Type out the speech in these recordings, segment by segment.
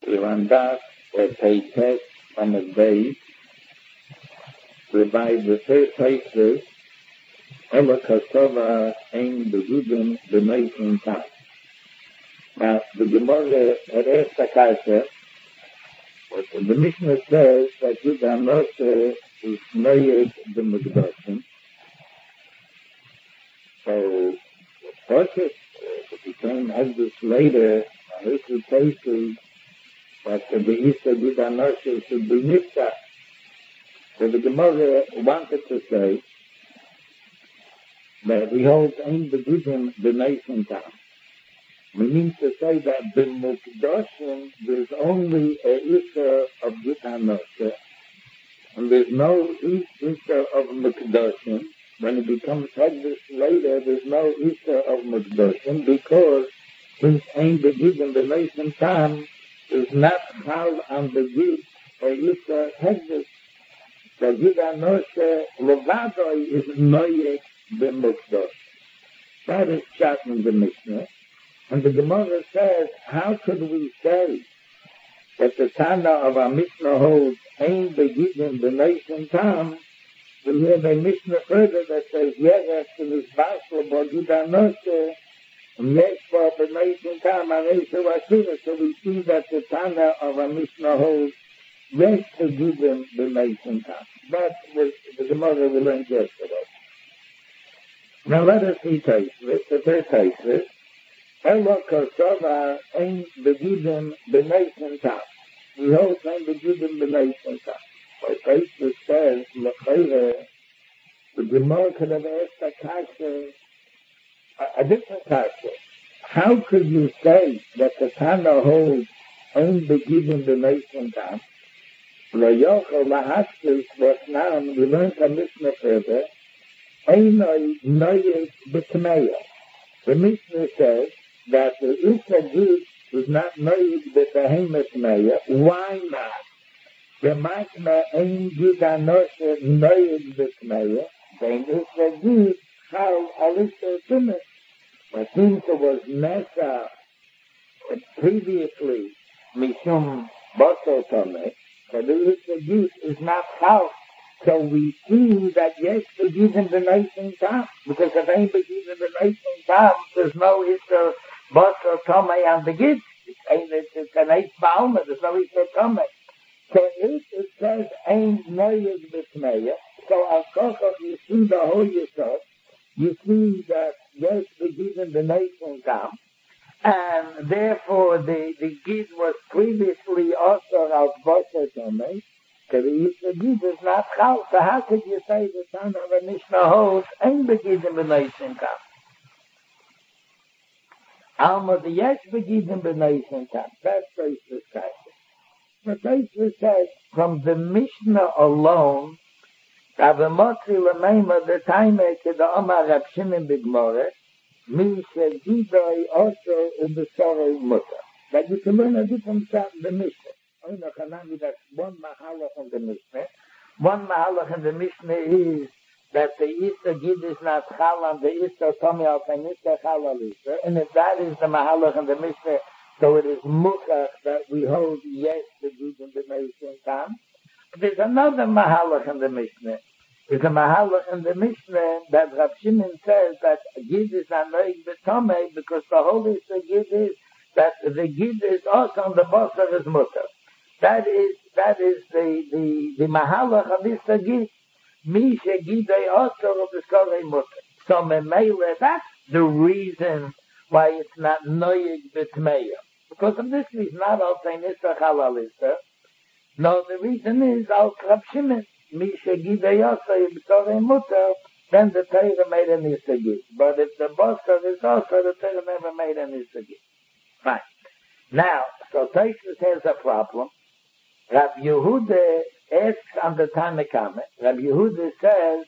Randat page test on the day, whereby the third places, Ella Kosova aimed the Rubin the nation time. Now, the Gemara Eres Takasha, the Mishnah says that Judah Moshe is married the Mekdoshim. So, the process became Exodus later, this is places that the Easter Judah Moshe should be Mitzvah. So the Gemara wanted to say that we hold in the Rubin the nation time. We mean to say that the Mekdoshim, there's only a Isser of Judah Moshe, and there's no Isser of Mekdoshim. When it becomes Exodus later, there's no Isser of Mekdoshim, because since ain't the Rubin the nation time is not held on the group or Isser Exodus. So Judah Moshe Levadoi is Noyek b'Mekdosh. That is shot in the Mishnah. And the Gemara says, how could we say that the Tana of our Mishnah holds ain't beginning the nation time? We have a Mishnah further that says, yes, to this Basel about Judah Moshe, and yes, for the nation time, and so we see that the Tana of our Mishnah holds yes to give them the nation time. That was the Gemara we learned yesterday. Now let us see Tosfos. The third Tosfos. Ella Kosova ain't begiven the nation time. We hold ain't begiven the nation time. But Tosfos says, the Gemara could have asked a different kasha. How could you say that the Tana holds ain't begiven the nation time? Loyochel Lahaskus was now, we learned from Mishnah further, Einoi Noyes B'Tmeya. The Mishnah says that the Isra Gud was not Noyes B'Tmeya. Why not? The Machna Ein Judah Moshe Noyes B'Tmeya. Then Isra Gud Chal Alisa Tumah. But since it was Nesa previously Mishum Bosel Tomeh, so the Isra Gud is not Chal. So we see that yes, begiven the nation time, because if ain't begiven the nation time, there's no Isra Bosel Tomeh on the Gid. It's an eight Baalma, there's no Isra Tomeh. So it says ain't Noyes B'Tmeya. So of course, you see the whole Yisod, you see that yes, begiven the nation time, and therefore the Gid was previously also of Bosel Tomeh. So the Isra Gid is not Chal. So how could you say the son of a Mishnah holds ain't begiven the nation time? Alma the yes begiven the nation time. That's Tosfos kasha. But Tosfos says from the Mishnah alone, Avamotzi Lameima the time to the Omar Rab Shimon B'Gemara, Mi Shegidoi also in the Sorrow Mutter. That you can learn a different side of the Mishnah. That's one mahalach in the Mishnah. One mahalach in the Mishnah is that the Isra Gid is not Chal on the Isra Tomei al Isra Chal al Isra. And if that is the mahalach in the Mishnah, so it is Mukach that we hold yes the Gid in the nation time. There's another mahalach in the Mishnah. There's a mahalach in the Mishnah that Rab Shimon says that Gid is not Noig B'Tomei because the whole Isra Gid is that the Gid is also on the boss of his mutter. That is the mahalach of Isra Gid. Mi shegidei also of the sorei mutter. So memele, that's the reason why it's not noyeg b'tmeya. Because of this reason, not al tein Isra Chal al Isra. No, the reason is al Rab Shimon. Mi shegidei also of the sorei mutter. Then the Torah made an Isra Gid. But if the boss of is also, the Torah never made an Isra Gid. Fine. Now, so Tosfos has a problem. Rab Yehuda asks on the Tana Kama. Rab Yehuda says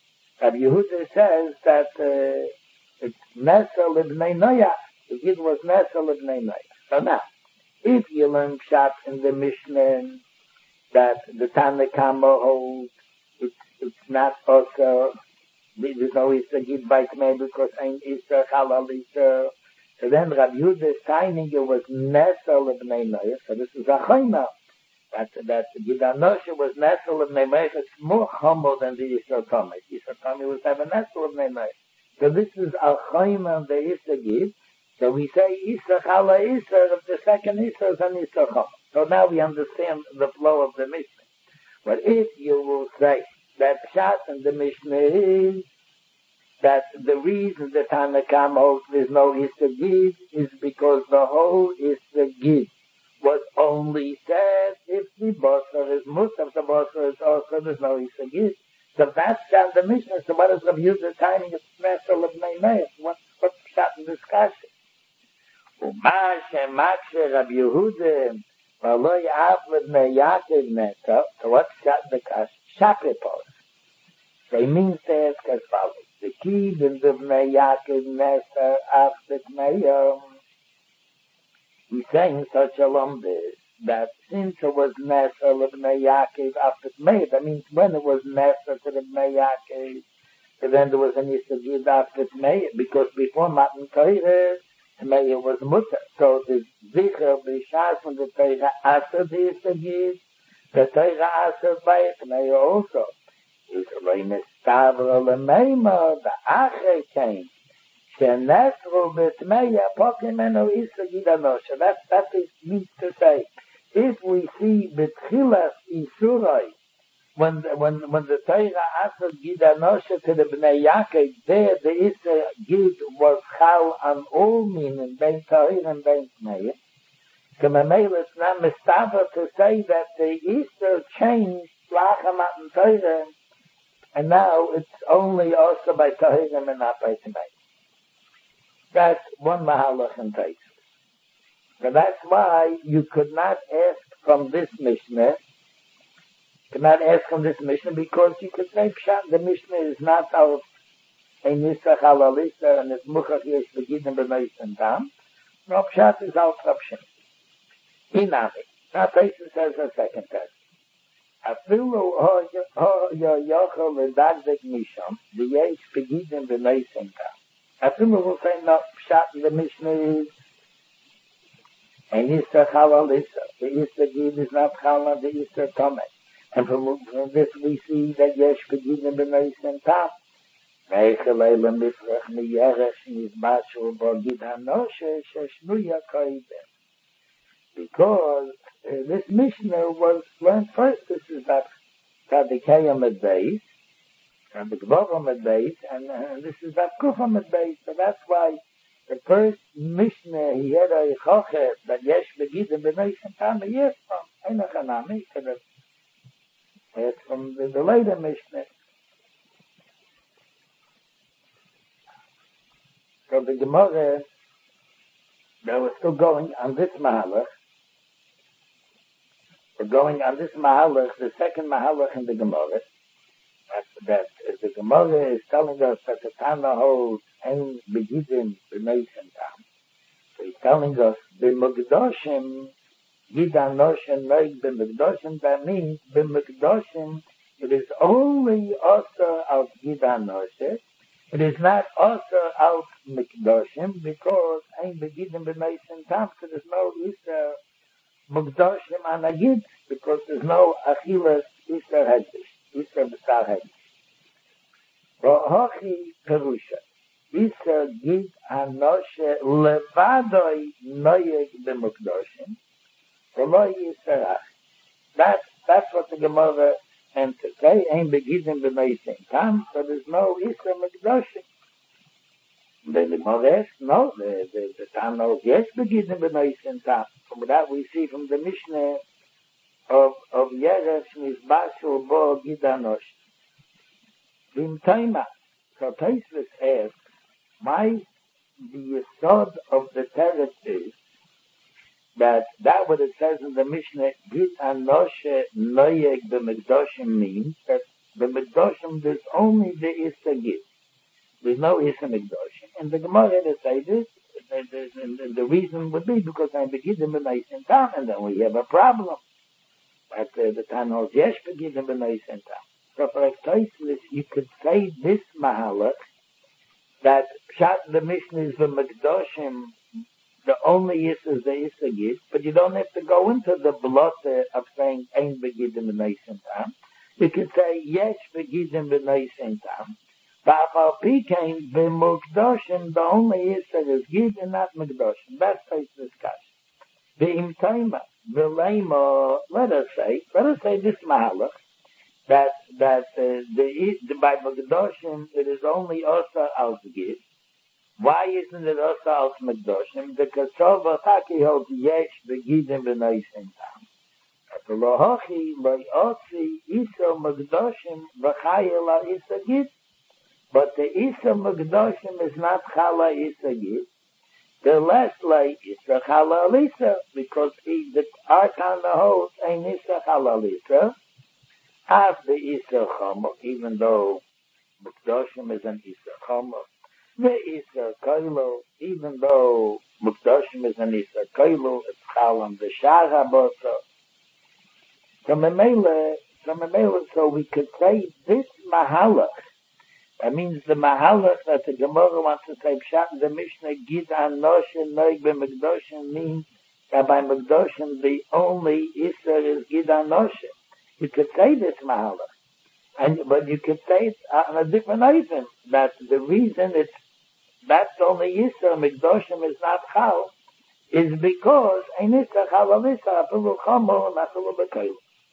that it's Nesa Libnei Noyach. The Gid was Nesa Libnei Noyach. So now, if you learn Pshat in the Mishnah that the Tana Kama holds, it's not also, there's no Isra Gid by Tmei because ain't Isra Chal al Isra. So then Rabbi Yehuda's timing was Nesel of Bnei Noach. So this is a Chayma. That Gidanosha was Nesel of Bnei Noach. It's more humble than the Yisrael Tomei. Yisrael Tomei was have a Nesel of Bnei Noach. So this is a Chayma of the Issa Gid. So we say Issa Chala Issa of the second Issa is an Issa Chama. So now we understand the flow of the Mishnah. But if you will say that Pshat in the Mishnah is that the reason the Tanakam holds there's no Issa Gid is because the whole Issa Gid was only said if the Basar is Musaf, the Basar is also there's no Issa Gid. So that's Pshat in the Mishnah. So what is Rabbi Yehuda's timing of Nesel of Bnei Noach? What's Pshat in discussion? ומה שמקשה רבי יהודה ולא יעף לבני יעקב נטו, so what's shot the kash? Shapipos. So it means to ask as follows. The kid in the bnei Yaakov Neto after Tmeir, he's saying such a lumbis that since it was Neto of bnei Yaakov after Tmeir, that means when it was Neto to the bnei Yaakov, so then there was an Yisagid after Tmeir, because before Matan Torah, Tmeir was mutter. So the Zicher B'Shas from the Torah after the Yisagid, the Torah after by Tmeir also. Is Reines Stavra Lemeima, the Acher came. Shenetru B'Tmeir Pokimeno Yisagid Anosha. That is means to say, if we see B'Tchilas Isurai, when the Torah asked Gid Anosha to the Bnei Yaakov, there the Issa Gid was Chal on all meaning, Ben Torah and Ben Tmeir. So Mamela it's not mistafa to say that the Issa changed Lachamat and Torah, and now it's only also by Torah and not by Tmeir. That's one Mahalach in Taisus. So that's why you could not ask from this Mishnah, because you could say Pshat, the Mishnah is not of a Nisach Halalisa and it's Muchach Yesh Begidim B'Meis and Tam. No, Pshat is out of Shem. Inami. Now Taisus says a second test. Afilu ho yochel l'dagdek misham, the Yesh Begidim B'Meis and Tam. Afilu will say no, Pshat in the Mishnah is a Nisach Halalisa. The Yisra Gid is not Chalal, the Yisra Tomei. And from this we see that Yesh Begidim B'Meis and Tam. Meicheleilam Mifrach Miyeresh Nizbashu Bogid Hanoshe Sheshnuya Koidem. Because this Mishnah was learned first. This is that Tzadikayim at Beis, and the Gvorim at Beis, and this is that Kufam at Beis. So that's why the first Mishnah he had a Chochet that Yesh Begidim B'Meis and Tam. Yes, from Einachanami, it's from the later Mishnah. So the Gemara, they were still going on this Mahalach. We're going on this Mahalach, the second Mahalach in the Gemara. That the Gemara is telling us that the Tana holds Ein Begidim B'Meis and Tam. So he's telling us the Mugdoshim Gid Anosha Noig B'Mikdoshim, that means B'Mikdoshim, it is only also of Gid Anosha. It is not also of Mikdoshim, because Ein Begidim B'Meis and Tam, so there's no Issa Mukdoshim on a Gid, because there's no Achilas Issa Hedish, Issa B'Sar Hedish. Ro'hochi Perusha, Issa Gid Anosha Levadoi Noig B'Mikdoshim, that's what the Gemara answers. They ain't beginning the Meising Tam, so there's no Issa Mikdoshim. The Gemara asks, no, the Tam knows, yes, beginning the Meising Tam. From that we see from the Mishnah of Yeresh Nizbashu Bo Gidanosh. Vim Taima. So Taisus asks, why the Yesod of the Teretz is that what it says in the Mishnah, Gid Anoshe Noyeg B'Mikdoshim, means that the Mikdoshim, there's only the Issa Gid. There's no Issa Mikdoshim. And the Gemara to say this, the reason would be because I'm Begidim B'Meis and Tam, and then we have a problem. But the Tan holds Yesh Begidim B'Meis and Tam. So for Taisus, you could say this Mahalach, that Pshat the Mishnah is the Mikdoshim the only Issa is the Issa Gid, but you don't have to go into the blotte of saying Ein Begidim B'nei Tam. You could say Yesh Begidim B'nei Tam. Ba'afal Pikein B'mukdoshim, the only Issa is Gid and not Mukdoshim. That's the discussion. V'im Taima, V'leima, let us say this Mahalach, that by Mukdoshim it is only Osa al Gid. Why isn't it also al Mekdoshim? Because Sova Taki holds Yesh Begidim B'nei Tam. At the Lohochi, Loyotzi, Isa Mekdoshim, V'chaya La Isa Gid. But the Isa Mekdoshim is not Chala Isa Gid. The less like Isa Chala Lisa, because the Artana holds Ein Isa Chala Lisa. After Isa Chomo, even though Mekdoshim is an Isa Chomo, the Isa Koilo, even though Mukdoshim is an Isa Koilo, it's Chalam the Shar HaBosa. From a Mele, so we could say this Mahalach, that means the Mahalach that the Gemara wants to say, Pshat, the Mishnah, Gid Anoshin, Noig B'Mukdoshim, means that by Mukdoshim the only Isa is Gid Anoshin. You could say this Mahalach. But you could say it on a different item, that the reason that's only Yisra, Mikdoshim is not Chal, is because Ein Yisra Chal Alisa, Apilu Chomo, Nachalu B'Keilu.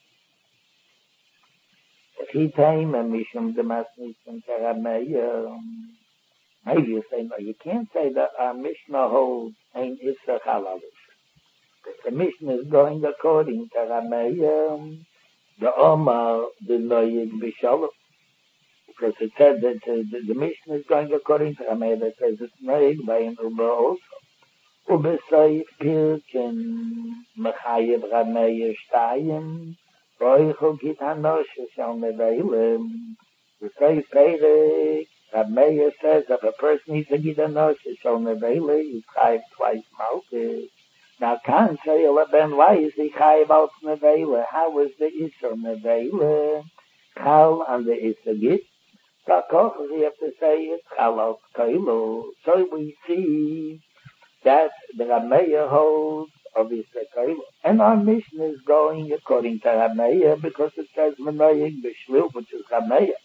If he came and Mishum Demasnis and Terameya, maybe you say, no, you can't say that our Mishnah holds Ein Yisra Chal Alisa. The Mishnah is going according to Terameya, the Omar, the Noyig B'Shalom. Because it said that the Mishnah is going according to Rameh that says it's Noig by an Uber also. Ubesayif Pirkin Mechayev Rameh Shtayim Roichu Git Hanosh Shal Neveilem. The Sayif Perek Rameh says if a person needs to Git Hanosh Shal Neveilem, he's chayiv twice Malchus. Now can't say Ben why is he chayiv out Neveilem? How is the Isser Neveilem? Chal and the Isser Git. So we have to say it's Chalal Kailu. So we see that the Rameya holds of Isa Kailu. And our mission is going according to Rameya because it says Menoying B'Shvil, which is Rameya.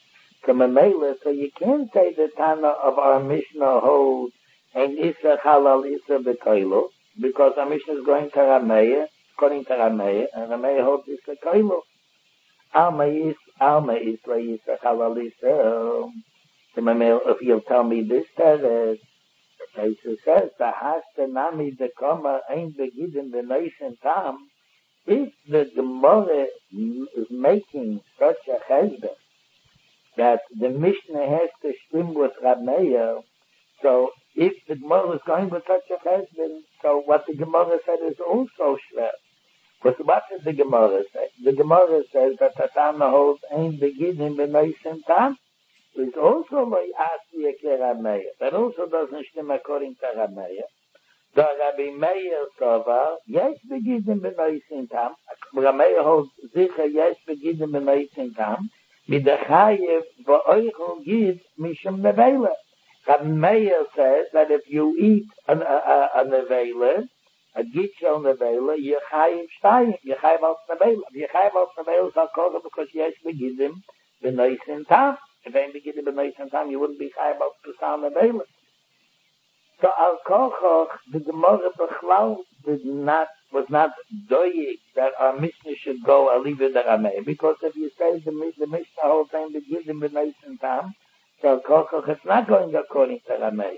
So you can't say the Tana of our Mishnah holds and Isa Chalal Isa B'Kailu because our Mishnah is going to Rameya, according to Rameya, and Rameya holds Isa Kailu. Alma is Yisra Chalalisa. If you'll tell me this, that Jesus says, the Hasta Nami the Koma ain't beginnen the nation Tam. If the Gemara is making such a husband that the Mishnah has to swim with Rameya, so if the Gemara is going with such a husband, so what the Gemara said is also shver. But what does the Gemara say? The Gemara says that Tatana holds Ein Beginim B'nei Tam is also like Asi Ekle Rameya. That also doesn't stem according to Rameya. The Rabbi Meir Tova, Yesh Beginim B'nei Tam. Rameya holds Zicha Yesh Beginim B'nei Tam. Midachayev V'oichel Gid Mishum Nevela. Rabbi Meir says that if you eat a Nevela, a Gitchel Nevela, Yechayiv Shtayim, Yechayiv Al Nevela. Yechayiv Al Nevela is Al-Kocha because Yesh Begidim B'nei Tam. If ain't Begidim B'nei Tam, you wouldn't be Chayiv Al Pesal Nevela. So Al-Kocha, the Gemara B'chlal was not doyig that our Mishnah should go Aliva the Rameh. Because if you say the Mishnah whole time Begidim B'nei Tam, so Al-Kocha is not going according to Rameh.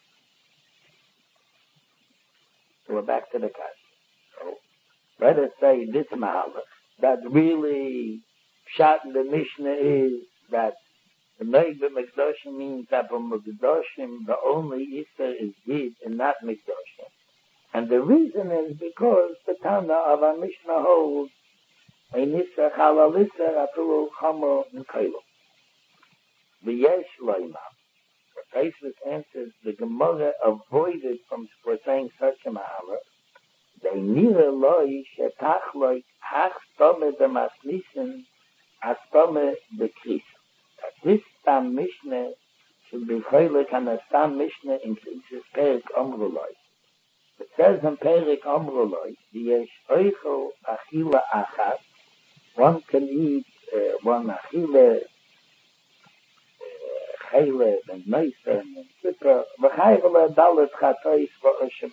So we're back to the Kasha. So let us say this Mahalach, that really Pshat in the Mishnah is that the Noig B'Mikdoshim means that for Mikdoshim the only Isa is Gid and not Mikdoshim. And the reason is because the Tana of our Mishnah holds Ein Isa Chalal Isa Afilu Chamo and Kailu. V'yesh Loima. Tosfos answers the Gemara avoided from saying such a Mahalach. They neither loy shetachloi hach stome b'masnisin astome b'kris. That this Stam Mishnah should be choilek and a Stam Mishnah in Krisis Perek Omruloi. says in Perik Amruloi, Yesh Oichel Achila Achat, one can eat one Achile, Chele, and Meiser, and Zipper, V'chayvele Dalet Chatois V'Oshem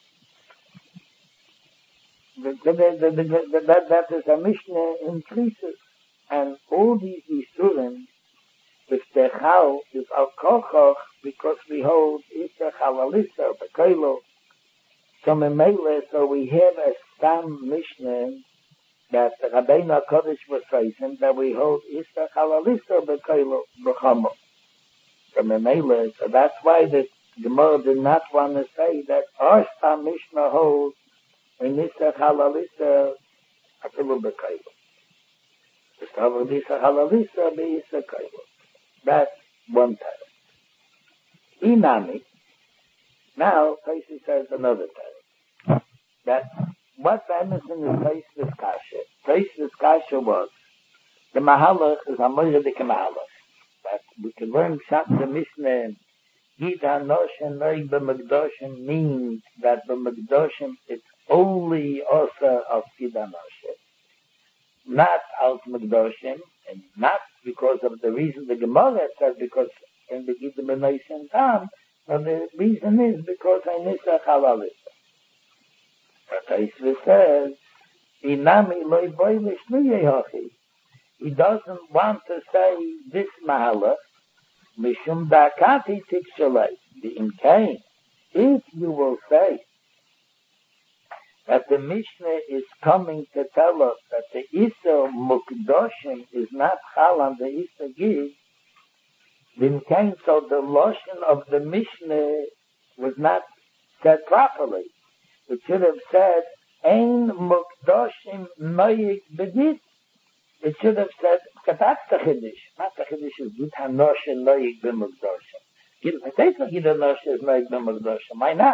Echad. That is a Mishnah increases, and all these Yisurim, with the Chal, is Al Kochoch, because we hold Isser Chalalisa, Bekoilo. So we have a Stam Mishnah that Rabbeinu HaKodesh was saying that we hold Isser Chalalisa Bekoilo B'chomo. So that's why the Gemara did not want to say that our Stam Mishnah holds in Isser Chalalisa Afilu Bekoilo. The Stam of Isser Chalalisa be Isser Koilo. That's one time. Inami. Now, Tosis says another time. That what Emerson is Tosis Kasha. Tosis Kasha was the Mahalach is a Moiridik Mahalach. That we can learn Shat the Mishnah. Gid HaNoshim Noig B'Mekdoshim means that B'Mekdoshim it's only also of Gid HaNoshim. Not out Mekdoshim, and not because of the reason the Gemara says, because in the Gid HaNoshim Tam, but the reason is because I Nisa Chalalisa. But Tosfos says, Inami loy boilish liyehochi. He doesn't want to say this mahalach, mishum dakati tikshalei. The imkain. If you will say that the Mishnah is coming to tell us that the Isser Mukdoshim is not Chal on the Isser Gid, then came so the lotion of the Mishnah was not said properly. It should have said, Ein Mukdoshim Noyig Begid. It should have said, that's the Chiddush. Not the Chiddush is Gid HaNoshim Noyig B'Mukdoshim. Gid HaNoshim is Noyig B'Mukdoshim. Why not?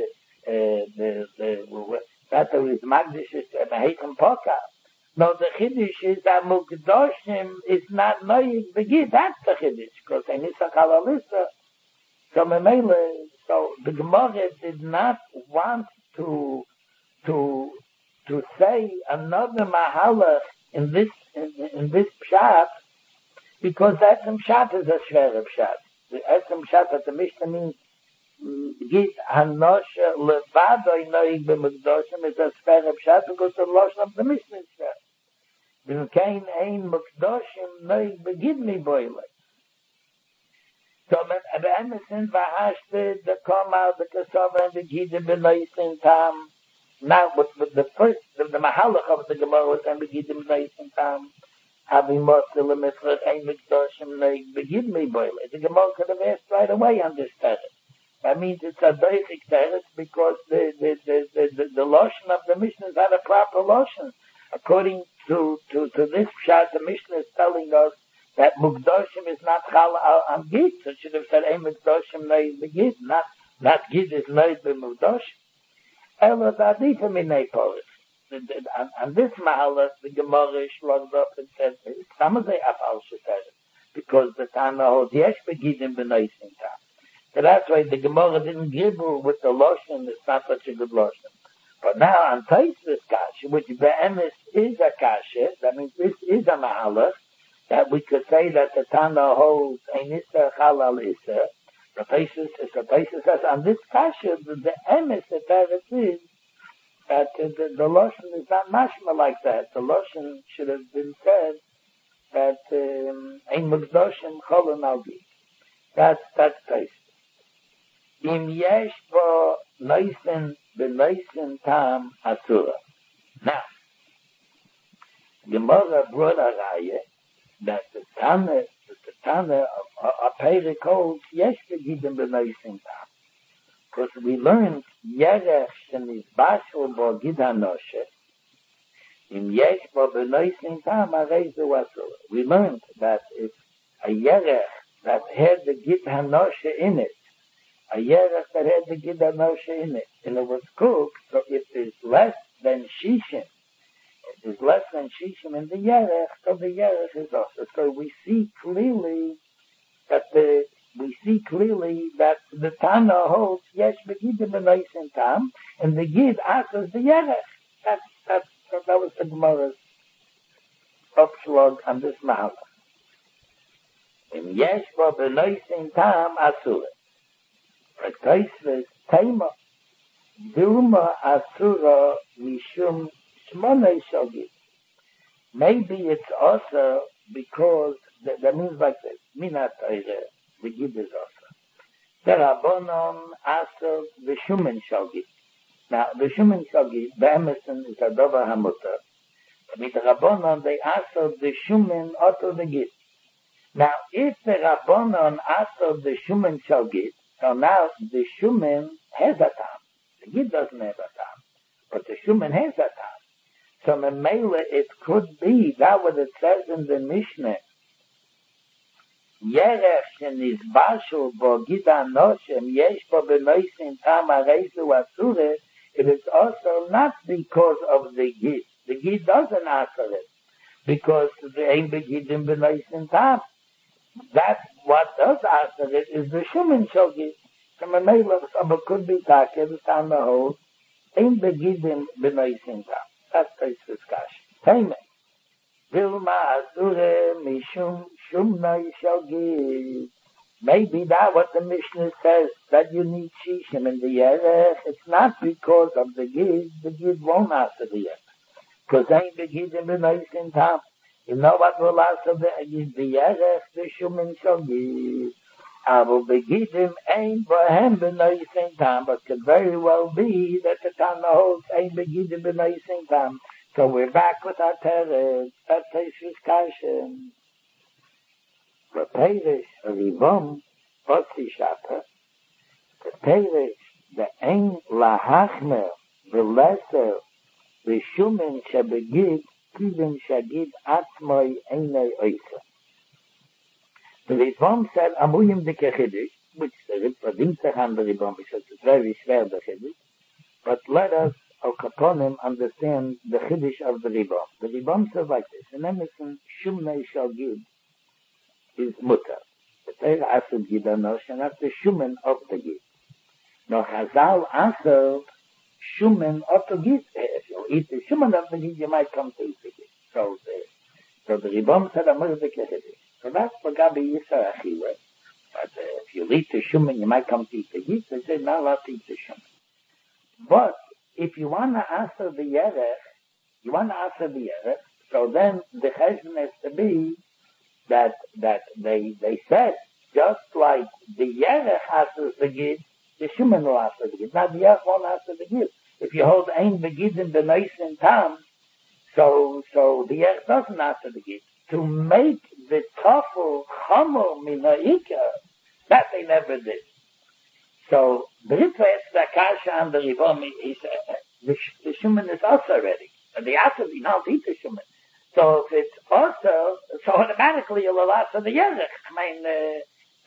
That there is Magdish is a Heikum Poka. No, the Chiddush is that Mukdoshim is not Noyig Begid. That's the Chiddush. Because I Nisa Chalalisa. So the Gemara did not want to say another Mahalach in this Pshat, because Etzem Pshat is a Shver Pshat. The Etzem Pshat that the Mishnah means Gid HaNosha Levadoi Noig B'Mekdoshim is a Shver Pshat because the lotion of the Mishnah is Shver. Then Kain Ein Mekdoshim Noig Begid Mi Boile. So the Emerson Vahashted, the Koma, the Kasava, and the Gida B'Neisin Tam. Now, with the first, the Mahalach of the Gemara was and the Gida B'Neisin Tam. Having Motzil and Mitzvah, Ein Mekdoshim Noig Begid Mi Boile. The Gemara could have asked right away on this teretz. That means it's a basic teretz because the lotion of the Mishnah is not a proper lotion. According to this Pshat, the Mishnah is telling us that Mukdoshim is not Chal on Gid. So it should have said, Ein Mukdoshim Noig Begid. Not Gid is Noig B'Mukdoshim. Ela Dadifa Minei Poris. On this Mahalach, the Gemara shlogged up and said, Samazay Afal Sheteres. Because the Tana holds, Yesh Begidim B'Neisin Tam. So that's why the Gemara didn't gribble with the lotion. It's not such a good lotion. But now on Tosfos Kasha, which Be'emes is a Kasha, that means this is a Mahalach, that we could say that the Tana holds Ein Isser Chalal Isser. The Tosfos says on this Kasha, the Emes, the Teretz is that the lotion is not mashma like that. The lotion should have been said that Ein Mukdoshim Cholon Al Gid. That's Tosfos. Im yesh bo Noisin b'Noisin Tam Asura. Now, Gemara brought a raya that the Tana of Perik holds yesh Begidim b'Noisin Tam. Because we learned Yerech Shenizbashul bo Gid HaNoshe. Im yesh bo b'Noisin Tam Areizu Asura. We learned that if a Yerech that had the Gid HaNoshe in it, a yerech that had the Gid HaNoshe in it, and it was cooked, so if there's less than shishim, in the yerech, so the yerech is also. So we see clearly that the we see clearly that the Tana holds Yesh Begidim B'Noisen Tam, and the Gid answers the Yerech. That was the Gemara's upslug on this Mahalach. In Yesh B'Noisen Tam Asura. But Tosfos Tema Dilma Asura Mishum Shmonei Shogid. Maybe it's also because that means like this. Minat the Gid is also. The Rabbanon Asur the Shumen Shogid. Now the Shumen Shogid, the Emerson is a Dover Hamutter. With the Rabbanon they Asur the Shumen Oto the Gid. Now if the Rabbanon Asur the Shumen Shogid, so now the Shumen has a tam. The Gid doesn't have a tam, but the Shumen has a tam. So Memele, it could be that what it says in the Mishnah. Yerech shenis bashul bo Gid anoshem yesh bo benoisin tam areizu asure. It is also not because of the Gid. The Gid doesn't answer it because the ein begidim benoisin tam. That what does answer it is the Shumen Shogid. So Memele, but could be taken down the whole ein begidim benoisin tam. That's the discussion. Payment. Vilma asure mishum shumnai shogid. Maybe that what the Mishnah says, that you need shishim in the Yerech. It's not because of the Gid. The Gid won't answer the Yerech. Because ain't the Gid in the Noisin Tam. You know what will answer the Yerech, the shumin shogid. Avo begidim ain't bohem b'noisen tam, but could very well be that the Tana holds ain't begidim b'noisen tam. So we're back with our teretz. That takes discussion. The Perish Rivom Otzi Shata. The Perish the ein lahachmer v'leser v'shumin shebegid kivin shagid atzmoi einei oisa. The Ritvam said, Amuyim de Kechidish, which the Ritvam on the Ritvam, because it's very schwer, the Chiddish. But let us, Al Kaponim, understand the Chiddish of the Ritvam. The Ritvam says like this, in Emerson, Shumnei Shogid is mutter. The Teir Asad Gid Anosh, and that's the Shumen of the Gid. Now, Chazal answered, Shumen of the Gid. If you eat the Shumen of the Gid, you might come to eat the Gid. So the Ritvam said, Amuyim de Kechidish. So that's what Gabi Yisra Achille. But if you eat the Shumen, you might come to eat the Gid. They say, not allowed to eat the Shumen. But if you want to answer the Yerech, so then the Cheshbon has to be that they said, just like the Yerech answers the Gid, the Shumen will answer the Gid. Now the Yerech won't answer the Gid. If you hold Ein Begidim B'Noisen Tam, so the Yerech doesn't answer the Gid. To make the Tafel Chomer Minaika, that they never did. So the Ritva is the Kasha and the Rivom, he said, the Shumen is also ready. And the Asad, you know, eat the Shumen. So if it's also, so automatically you'll allow for the Yerech. I mean,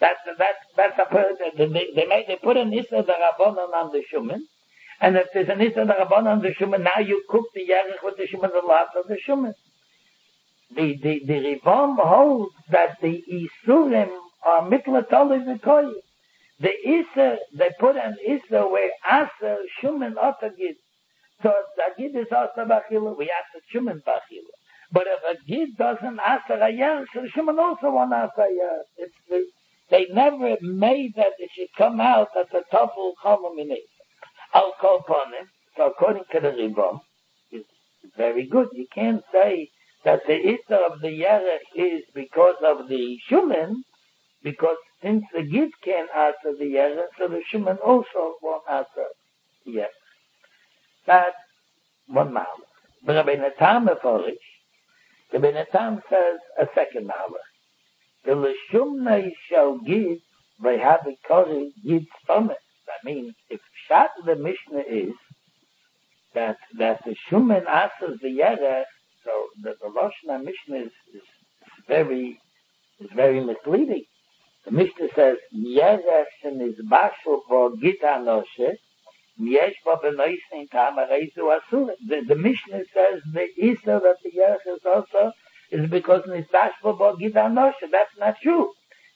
they put an Issa the Rabbanon on the Shumen. And if there's an Issa the Rabbanon on the Shumen, now you cook the Yerech with the Shumen, the lot of the Shumen. The Rivom holds that the Isurim are mitlatoli v'koyi. The Issa, they put an Issa where Asa Shumen Otagid. So the Gid is also Bachila, we Asa Shumen Bachila. But if a Gid doesn't Asa Rayar, so the Shumen also won't Asa Rayar. They never made that it should come out at the Tafel Chomer Minei. I'll call upon him. So according to the Rivom, it's very good. You can't say that the Issa of the Yerech is because of the Shumen, because since the Gid can't answer the Yerech, so the Shumen also won't answer the Yerech. That's one Mahalach. But Rabbi Natan Meforish, Rabbi Natan says a second Mahalach. The L'Shumnei shall Gid, they have a Kori Gid stomach. That means, if Pshat the Mishnah is that the Shumen answers the Yerech, so the Lashon Mishnah is very misleading. The Mishnah says, Yerech is bashul bo Gid anoshe, yesh bo b'noisen tam areizu asur. The Mishnah says the Issa that the Yerech is also is because it's bashul bo Gid anoshe. That's not true.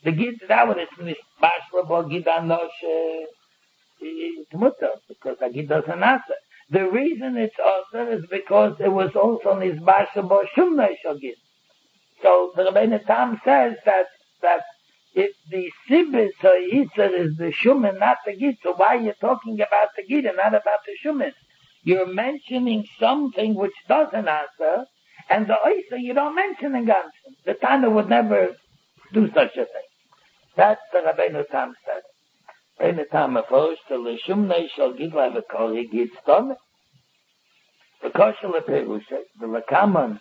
The Gid, that one is nicht Bashla, Gid Anoshe, it's mutter, because the Gid doesn't answer. The reason it's also is because it was also Nizbasha Bo Shumna Shogid. So the Rebbeinu Tam says that if the Sibis or Yitzer is the Shumin, not the Gid, so why are you talking about the Gid and not about the Shumin? You're mentioning something which doesn't answer, and the Oysa you don't mention in Gansen. The Tana would never do such a thing. That's the Rebbeinu Tam said. Rebbeinu Tam refers to the Shumna shall Gid like a call, he Gid stone. The Koshel Perusha, the Lakaman,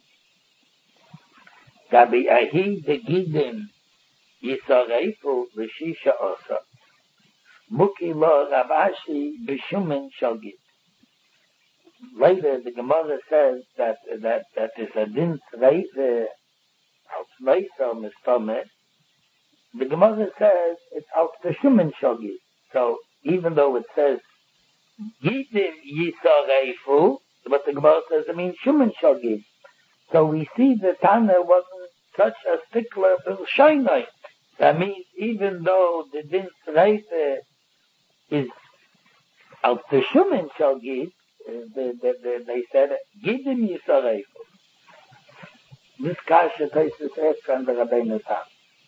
Gabi Ahi de Gidim, Yisareifu, Vishisha Osa, Muki Lo Rabashi, Bishumin Shogit. Later, the Gemara says that is a din Reise, als Meiser Mistome. The Gemara says it's als Bishumin Shogit. So, even though it says Gidim Yisareifu, but the Gemara says it means Shuman Shogit. So we see the Tana wasn't such a stickler for Shainai. That means even though the Din Reise is al Teshumin Shogit, they said Gidim Yisareifu. This Kasha takes this extra on the Rebbeinu Tam.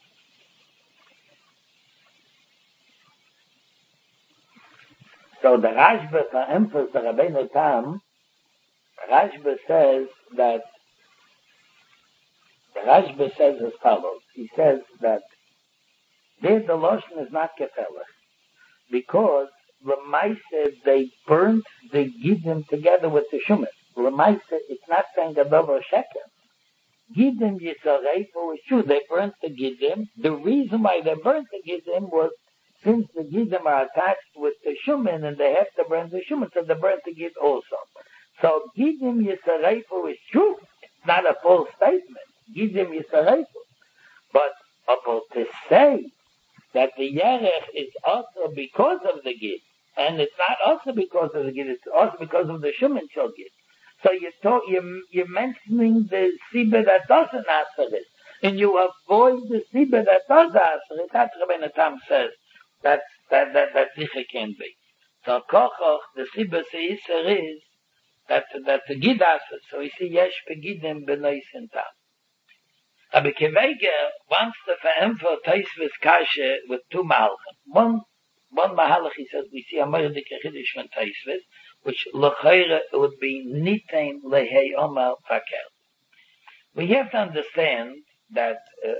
So the Rashba for Empress the Rebbeinu Tam, Rashba says as follows. He says that there the Lashon is not Kefelach, because Lemaise they burnt the Gidim together with the Shumas. Lemaise, it's not saying a double sheker. Gidim Yisareifu is true, they burnt the Gidim. The reason why they burnt the Gidim was since the Gidim are attached with the Shumin and they have to burn the Shumin, so they burnt the Gid also. So Gidim Yisareifu is true. It's not a false statement. Gidim Yisareifu. But to say that the Yerech is also because of the Gid, and it's not also because of the Gid, it's also because of the Shumin Shal Gid. So you're mentioning the Sibah that doesn't answer it, and you avoid the Sibah that does answer it. That's what Rebbeinu Tam says. That Zicha can be. So Kochoch, the Sibah Seisser is that the Gid answers. So we see Yesh Begidim B'nais in Tam. Rabbi Kiveger wants to verempfel Teisves Kashe with two Malachim. One Mahalach, he says, we see a Merdik Chidish from Teisves, which L'chaira would be Nitain Lehei Omar Fakel. We have to understand that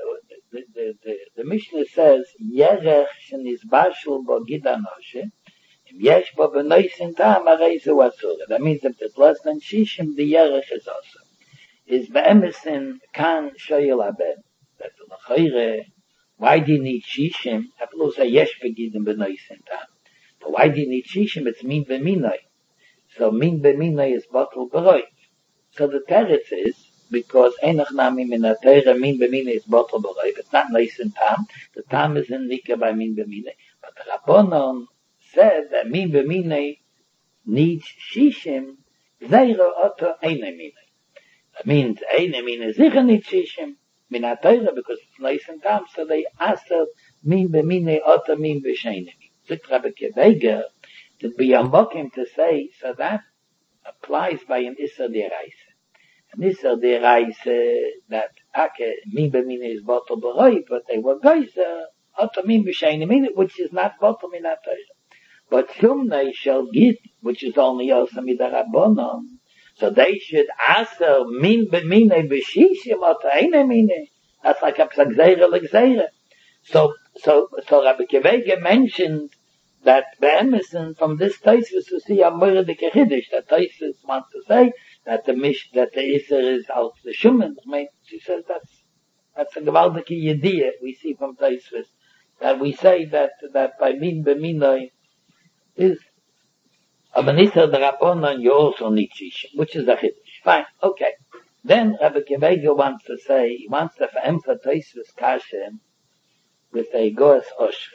the Mishnah says, Yerech Shenizbashul Bo Gid Anoshe, Yesh Bo B'nais in Tam Areizu Asura. That means if it's less than Shishim, the Yerech is also. Is be'emesin kan shoyel abed. That's the l'chayre. Why do you need shishim? Aplo say yesh begidim b'nois in tam. But why do you need shishim? It's min b'minoi. So min b'minoi is bottle b'roi. So the teretz is because enach nami min atayra min b'minoi is bottle b'roi. It's not nois in tam. The tam is in nika by min b'minoi. But the Rabbanon said that min b'minoi needs shishim. Zeira oto eine minoi. That means, Einemin is sicher nicht Shishim, min ha-Teure, because it's nice and tam, so they answer, min b'mine, oto min b'sheinemin. Zit Rabbi Kiveger, to be ambokim to say, so that applies by an Isser D'Oraisa. An Isser D'Oraisa, that Ake, min b'mine is bottle b'roi, but they were geyser, oto min b'sheinemin, which is not bottle min ha-Teure. But Shumnei shall git, which is only also midarabbonon, so they should answer min b'mine b'shishim or ta'ine mine. That's like a psagzeira l'gzeira. So Rabbi Kiveger mentioned that be'emesin from this Tosfos we see a Merdik Chidish. That Tosfos wants to say that the Isser is out the Shuman. I mean, she says that's a gewaldige Yediyah we see from Tosfos. That we say that by min b'mine is Aber nicht der Rabbanon, you also need Shishim, which is a Chiddush. Fine, okay. Then Rabbi Kiveger wants to say, he wants to emphasize this Kashem with a Goas Oshri.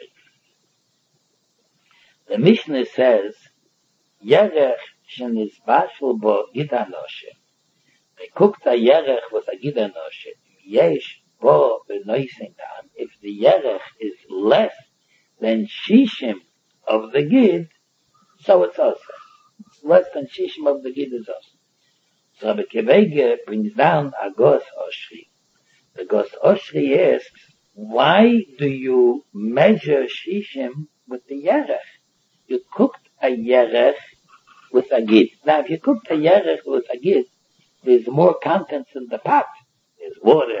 The Mishnah says, Yerech shenizbashul bo Gid Anoshe. They cooked a Yerech with a Gid Anoshe. Yesh bo b'noisin tam. If the the Yerech is less than Shishim of the Gid, so it's also. Less than Shishim of the Gid is also. So Rabbi Kevege brings down a Gos Oshri. The Gos Oshri asks, why do you measure Shishim with the Yerech? You cooked a Yerech with a Gid. Now, if you cooked a Yerech with a Gid, there's more contents in the pot. There's water,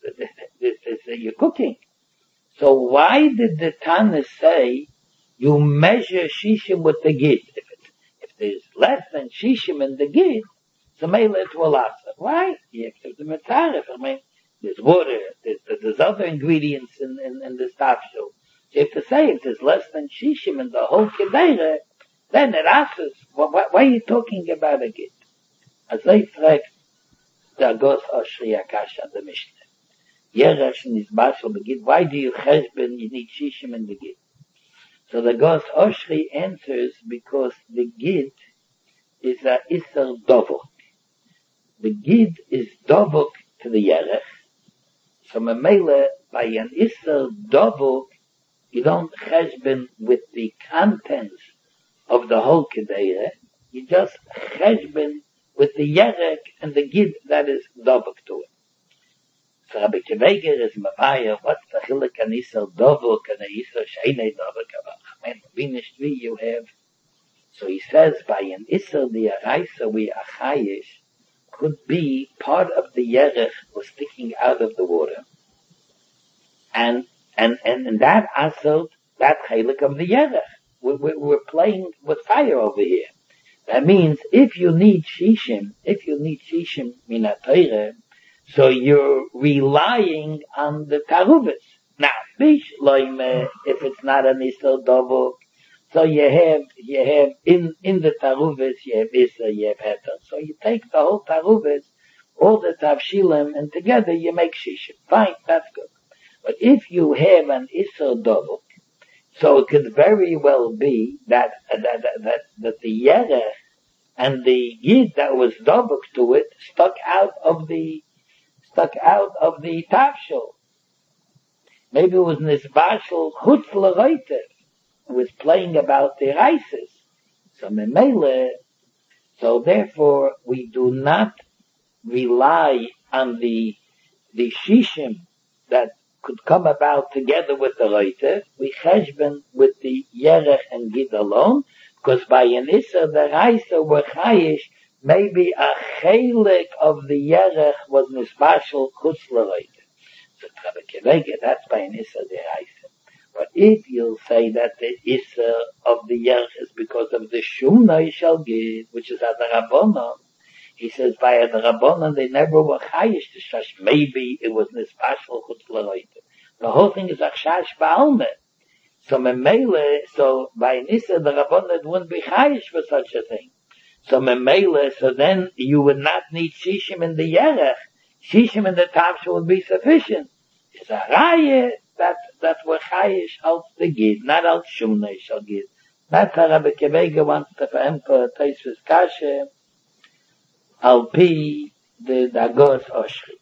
you're cooking. So why did the Tana say you measure Shishim with the Gid? If there's less than Shishim in the Gid, so maybe it will last. Why? You have to the Metzaref. I mean, there's water, there's other ingredients in the stuff. So you have to say if there's less than Shishim in the whole Kedera, then it asks, why are you talking about a Gid? As I fragt, the Gos Oshri Akasha, the Mishnah. Yeresh in his Bashal Begid, why do you cheshben, you need Shishim in the Gid? So the Gos Oshri answers, because the Gid is a Isser Dovok. The Gid is Dovok to the Yerech. So Memele, by an Isser Dovok, you don't cheshben with the contents of the whole Kedera, you just cheshben with the Yerech and the Gid that is Dovok to it. So Rabbi Kevege is Mavaya, what's the Chilek an Isser Dovok and an Isser Sheinei Dovok? I mean, you have. So he says, by an Isser the Araisa we Achayish could be part of the Yerech was sticking out of the water. And that asert, that Chilek of the Yerech. We're playing with fire over here. That means if you need Shishim Minat Torah, so you're relying on the Taruvis. Now, Bish Loime, if it's not an Isser Dovok, so you have in the Taruvis, you have Isser, you have Heter. So you take the whole Taruvis, all the Tavshilim, and together you make Shishim. Fine, that's good. But if you have an Isser Dovok, so it could very well be that the Yerech and the Gid that was Dovok to it stuck out of the Tavshil. Maybe it was Nisbashal Chutz L'Reiter. It was playing about the Reises. So Memele, so therefore we do not rely on the Shishim that could come about together with the Reiter. We cheshben with the Yerech and Gid alone, because by an Isser the Reiser were Chayish, maybe a chelik of the Yerech was Nisbashal Chutz L'Reiter. So Rabbi Kevege, that's by an Isser the Reiser. But if you'll say that the Isser of the Yerech is because of the Shumnai shall give, which is at the Rabbanon, he says by the Rabbanon they never were Chayish to Shash. Maybe it was Nisbashal Chutz L'Reiter. The whole thing is Achash Ba'almeh. So Memele, so by an Isser the Rabbanon wouldn't be Chayish for such a thing. So Memele, so then you would not need Shishim in the Yerech. Shishim in the Tavshil would be sufficient. It's a Raya that were Chayish out the Gid, not out Shumnei shall Gid. That's how Rabbi Kevege wants to emperor Tosfos Kasha, al pi the Dagos Oshri.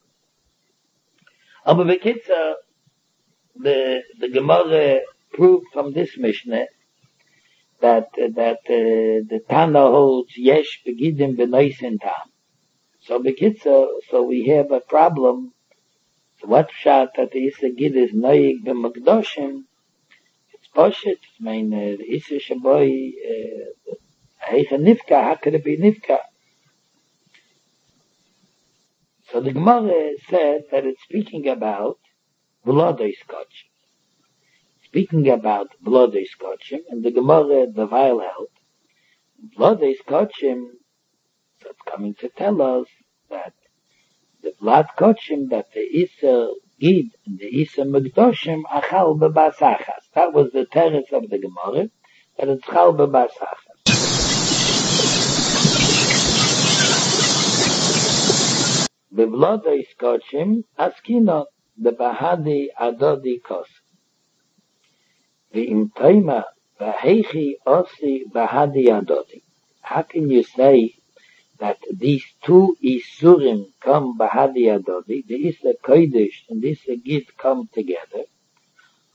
Aber Bekitzer, the Gemara proved from this Mishnah that the Tana holds Yesh Begidim B'Noisen Tam. So Bekitzer, so we have a problem. So what pshat that the Isser Gid is Noyig B'Magdoshim? It's Poshet. I mean, the Isser Shaboy Heicha Nifka. How could it be Nifka? So the Gemara said that it's speaking about V'Lodei Skotchim. Speaking about V'Lodei Skotchim, and the Gemara, the Weil held, V'Lodei Skotchim, so it's coming to tell us that the Vlad Kotchim, that the Isser Gid and the Isser Megdoshim achal b'basachas. That was the teretz of the Gemara, that it's chal b'basachas. B'vlodei Skotchim askino the Bahadi Adodi Kos. V'im toima v'heichi osi Bahadi Adodi. How can you say that these two Isurim come Bahadi Adodi, the Isser Kodesh and the Isser Gid come together?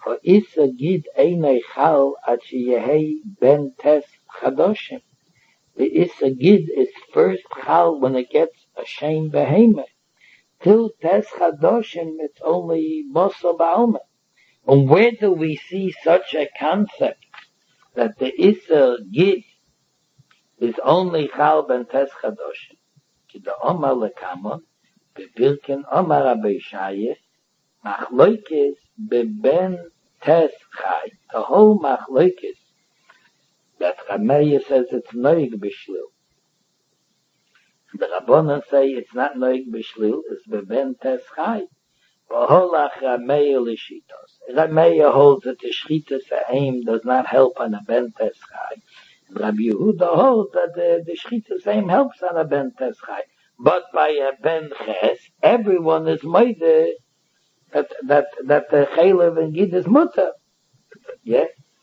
O Issa Gid Einei Chal at Sheyehei Ben Tes Chadoshim. The Issa Gid is first Chal when it gets a Shem Behemah. Till Tes Chadoshim, it's only Bosa Ba'alma. And where do we see such a concept that the Issa Gid is only Chal Ben Tes Chadoshim? Ki the Omar Lekama, Bebirken Omar Rabbi Shayes, Machloikes Beben Tes Chai. The whole Machloikes that Rameya says it's Noig B'Shlil. The Rabbanan say it's not Noig B'Shlil, it's Beben Tes Chai. B'holach Rameya L'Shitos. Rameya holds that the Shchitas Ha'im does not help on a Ben Tes Chai. Rabbi Yehuda holds that the Shchitas Ha'im helps on a Ben Tes Chai. But by a Ben Ches, everyone is made that the Chaylev and Gid is mutter. Yeah?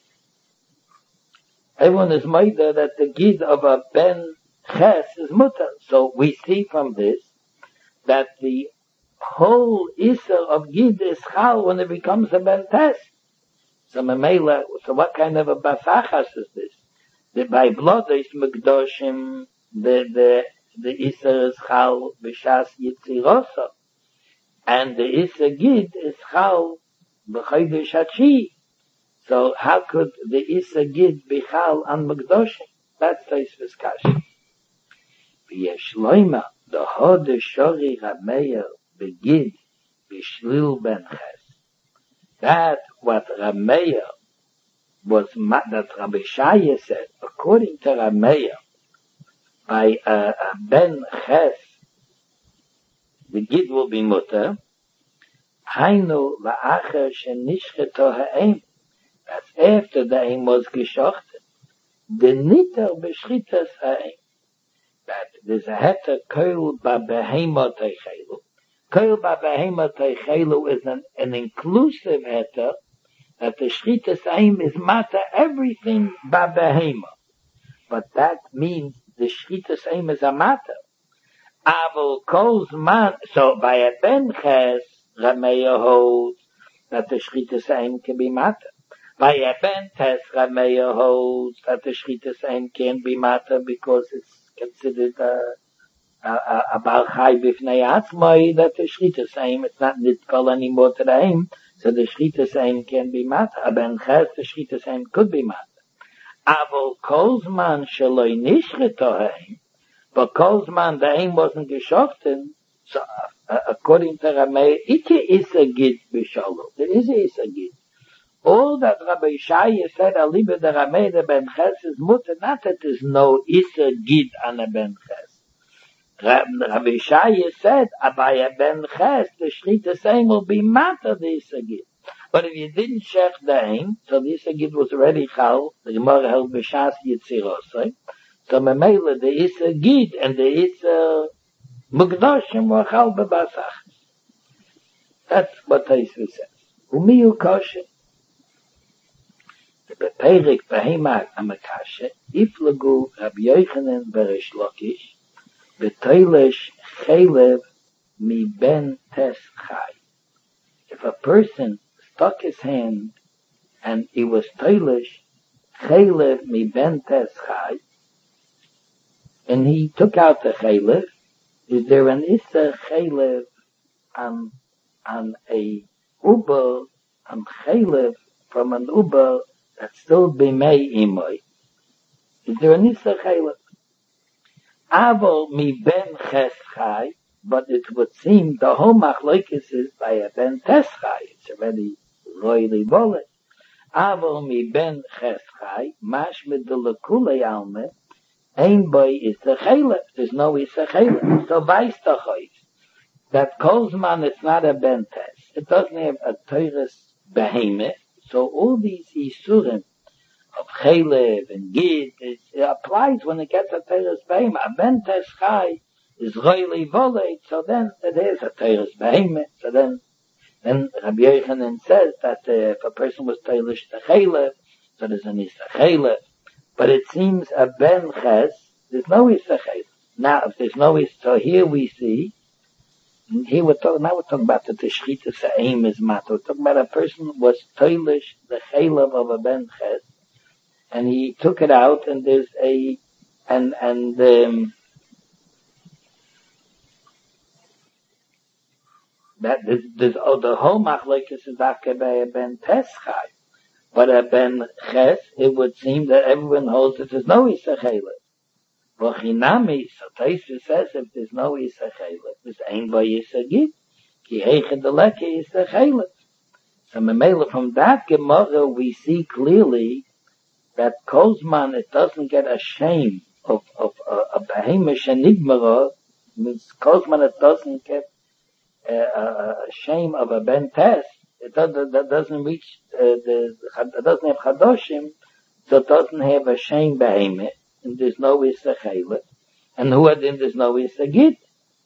Everyone is made that the Gid of a Ben Ches is mutter. So we see from this that the whole Isser of Gid is Chal when it becomes a Ben Tes. So Memela, so what kind of a Basachas is this? By blood is Mekdoshim, the Isser is Chal B'Shas Yitzirosa. And the Isser Gid is Chal B'Chodesh Hashi. So how could the Isser Gid be Chal on Mekdoshim? That's Tosfos Kasha. V'yesh loima, the Hod Shori Rameya B'Gid B'Shlil Ben Ches. That what Rameya was, that Rabbi Shaya said, according to Rameya, by a Ben Ches, the Gid will be mutter. Hainu la'acher shenishcheto ha'em. That's after the aim was geschochten. The nitter beschritas ha'em. That there's a heter koil ba'behema teichelu. Koil ba'behema teichelu is an inclusive heter that the shritas ha'em is matter everything ba'behema. But that means the shritas ha'em is a matter. Aval kol's man, so by a Ben Ches, Rameya holds that the Shchitas Ha'im can be matter. By a Ben Tes, Rameya holds that the Shchitas Ha'im can be matter because it's considered a Baal Chai B'fnei Atzmai, that the Shchitas Ha'im, it's not Nitkal anymore to the Ha'im, so the Shchitas Ha'im can be matter. A Ben Ches, the Shchitas Ha'im could be matter. Aval kol's man shaloi nishcheto Ha'im, but Kolzman, the aim wasn't geschochten, so according to Rameh, Ike is a Gid b'Shalom. There is a Gid. All that Rabbi Shaya said, Alibe the Rameh, the Ben Ches is mutter, not that there's no Issa Gid on a Ben Ches. Rabbi Shaya said, by a Ben Ches, the Shritas Aim will be matter the Issa Gid. But if you didn't check the aim, so the Issa Gid was already Chal, the Gemara held B'Shas Yitzirosai, so Memela, the Issa Gid and the Issa Mukdoshim were Chal B'Basach. That's what Tosfos says. Umiyu Koshe. The Beperik Behemak Amakashe, Iflagu Rabbi Yochanan Beresh Lakish, Betoilesh Chelev Mi Ben Tes Chai. If a person stuck his hand and he was Toilesh Chelev Mi Ben Tes Chai, and he took out the chaylev, is there an issa chaylev on a uber, on chaylev from an uber that still b'mei imoy? Is there an issa chaylev? Avol mi ben ches chai, but it would seem the whole machlokes is by a ben tes chai. It's already royally bullet. Avol mi ben ches chai, mash mit de lekule alme, ein boy is the chaylev. There's no is a chaylev. So weiss doch euch that Kolzman it's not a ben tes. It doesn't have a teures behemoth. So all these isurim of chaylev and gid, it applies when it gets a teures behemoth. A ben tes chai is royally volleyed, so then it is a teures behemoth. So then Rabbi Yochanan says that if a person was teilish the chaylev, so there's an isa chaylev. But it seems a ben ches, there's no isa chaylev. Now, if there's no isa, so here we see Here now we're talking about the Teshchita Sa'im is matter. We're talking about a person who was toilish, the chaylev of a ben ches, and he took it out, and there's a, that there's the whole machlokes is after by a ben teschai, but a ben ches, it would seem that everyone holds that there's no isa chaylev. V'chinami, so Tosfos says if there's no isa chaylev, there's ein by isa gid, ki heichen the leke isa chaylev. So memela from that Gemara we see clearly that Kozman, it doesn't get a shame of a behemish enigmara, means Kozman it doesn't get a shame of a ben test, it doesn't reach, it doesn't have chadoshim, so it doesn't have a shame behemih, and there's no isa chaylev, and who adin there's no isa gid.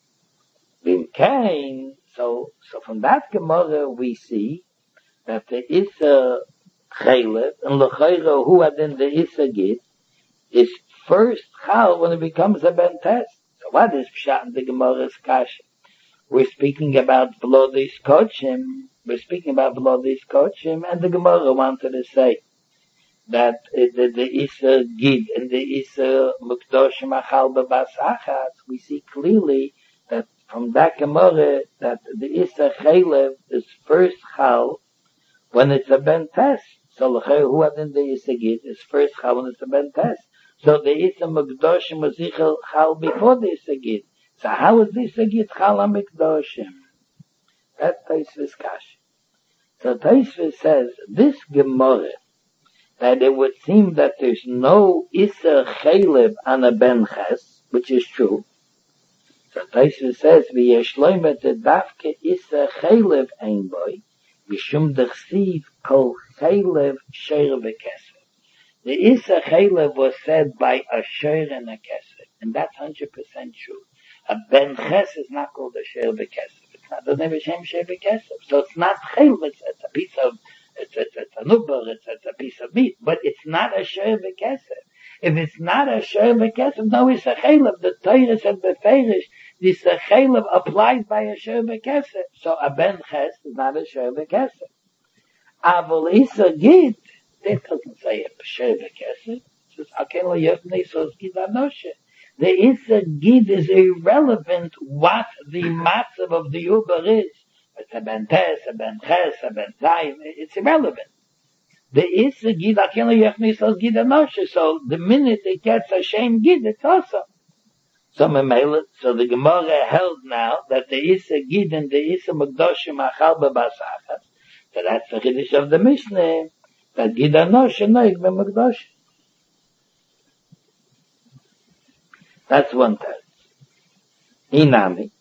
Bim kain, so from that Gemara we see that the isa chaylev, and l'chayra who adin the isa gid, is first chal when it becomes a ben test. So what is pshat in the Gemara's kasha? We're speaking about V'lo Kochim. We're speaking about V'lo Kochim, and the Gemara wanted to say that the Isa Gid and the Isa Mukdoshim Achal B'Bas Achat, we see clearly that from that Gemara that the Isa Chaylev is first Chal when it's a Ben Test. So who had in the Isa Gid is first Chal when it's a Ben Test. So the Isa Mukdoshim was Chal before the Isa Gid. So how is this a git chal hamikdoshim? That's Tosfos Kash. So Tosfos says, this Gemara, that it would seem that there's no Isa Chaylev on a Ben Ches, which is true. So Tosfos says, v'yeshloimet dafke Isa Chaylev ein boy, v'shum dechsiv kol Chaylev sheir v'kesef. The Isa Chaylev was said by a sheir and a kesef, and that's 100% true. A ben ches is not called a sheir v'kesef. It's not, doesn't have a shem sheir v'kesef. So it's not chaylev, it's a piece of, it's a nubar, it's a piece of meat, but it's not a sheir v'kesef. If it's not a sheir v'kesef, no, it's a chaylev. The Torah said beferish, this a chaylev applied by a sheir v'kesef. So a ben ches is not a sheir v'kesef. Avol isa gid, that doesn't say a sheir v'kesef. It says, aken lo yevnei sos gid anoshe. The Isa Gid is irrelevant what the matzav of the Uber is. It's a Ben Tes, a Ben Ches, a Ben Zayim, it's irrelevant. The Isa Gid, Akin Yechnis Gid Anoshe, so the minute it gets a shame Gid, it's awesome. So the Gemara held now that the Isa Gid and the Isa Mekdoshim Achal B'Basachas, so that's the Chiddush of the Mishnah, that Gid Anoshe Noig B'Mekdoshim. That's one test. Inami.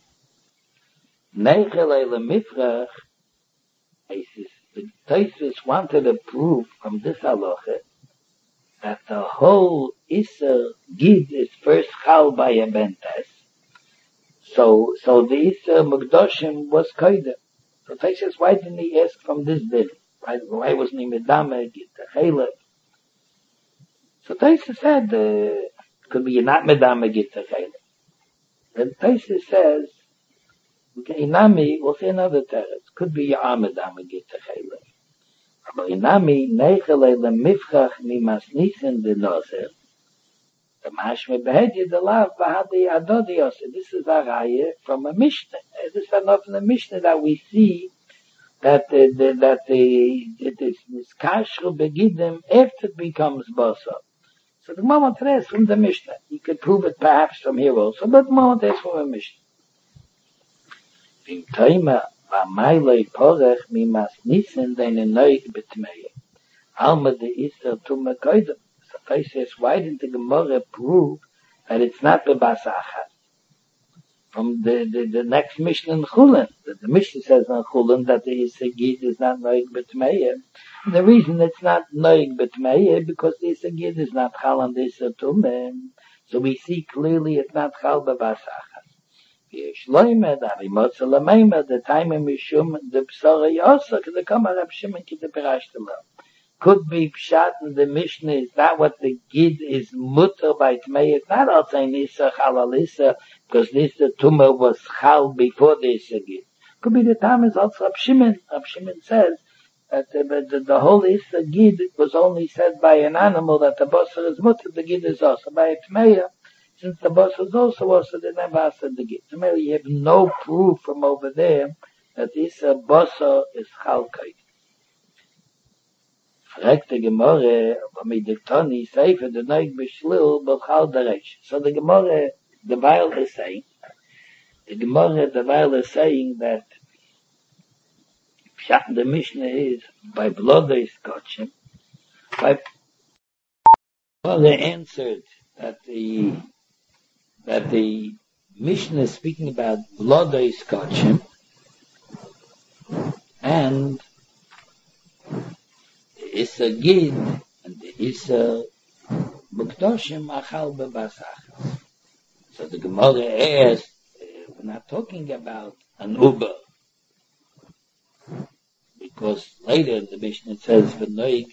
Neichel ele mifrach. The Tosfos wanted to prove from this halacha that the whole Isa Gid is first chal by a ben test. So the Isa Mukdoshim was koidem. So Tosfos, why didn't he ask from this din? Why wasn't he medame Gid the chaylev? So Tosfos said, could be not medame git the chaylev. Then Tosfos says, okay, inami, we'll say another teretz. Could be medame git the chaylev. But inami neichele le mifchach mi masnisen de nozer. The mashme behedye de lav bahadi adodios. This is a raya from a Mishnah. This is enough in the Mishnah that we see that it is miskashru begidim after it becomes basar. So the moment is from the Mishnah. You could prove it perhaps from here also, but the moment is from the Mishnah. Vim toima v'amayloi porech mimas nisen deine noig betmeya. Alma de Isser tume koidem. So Tosfos says, why didn't the Gemara prove that it's not the basachat? From the next Mishnah in Chulin. The Mishnah says in Chulin that the Isser Gid is not noig betmeya. The reason it's not noig betmeya because the Isser Gid is not chal on the Isser tume. So we see clearly it's not chal b'basachat. Yeshloimed arimotza lameima the time in mishum the psara yosa the kamar Rab Shimon ki the pirashtel. Could be pshat in the Mishnah is that what the Gid is mutter by tmei. It's not also in Isser chalal Isser because this the tumor was chal before the Issa Gid. Could be the time is also Rab Shimon. Rab Shimon says that the whole Issa Gid was only said by an animal that the basar is mutter, the Gid is also. By a Tmeya, since the basar is also, they never said the Gid. So maybe you have no proof from over there that Issa basar is chal kait. Fragt the Gemara, mit Diktoni, Seifer, the Neug Beschlil, Bechal Deresh. So the Gemara, the Weil is saying that Pshat the Mishnah is by blood is Kotchem. By Gemara answered that the Mishnah is speaking about blood is Kotchem, and it's a gid, and it's a mukdoshim achal bebasach. So the Gemara asks, we're not talking about an uber, because later the Mishnah says v'noig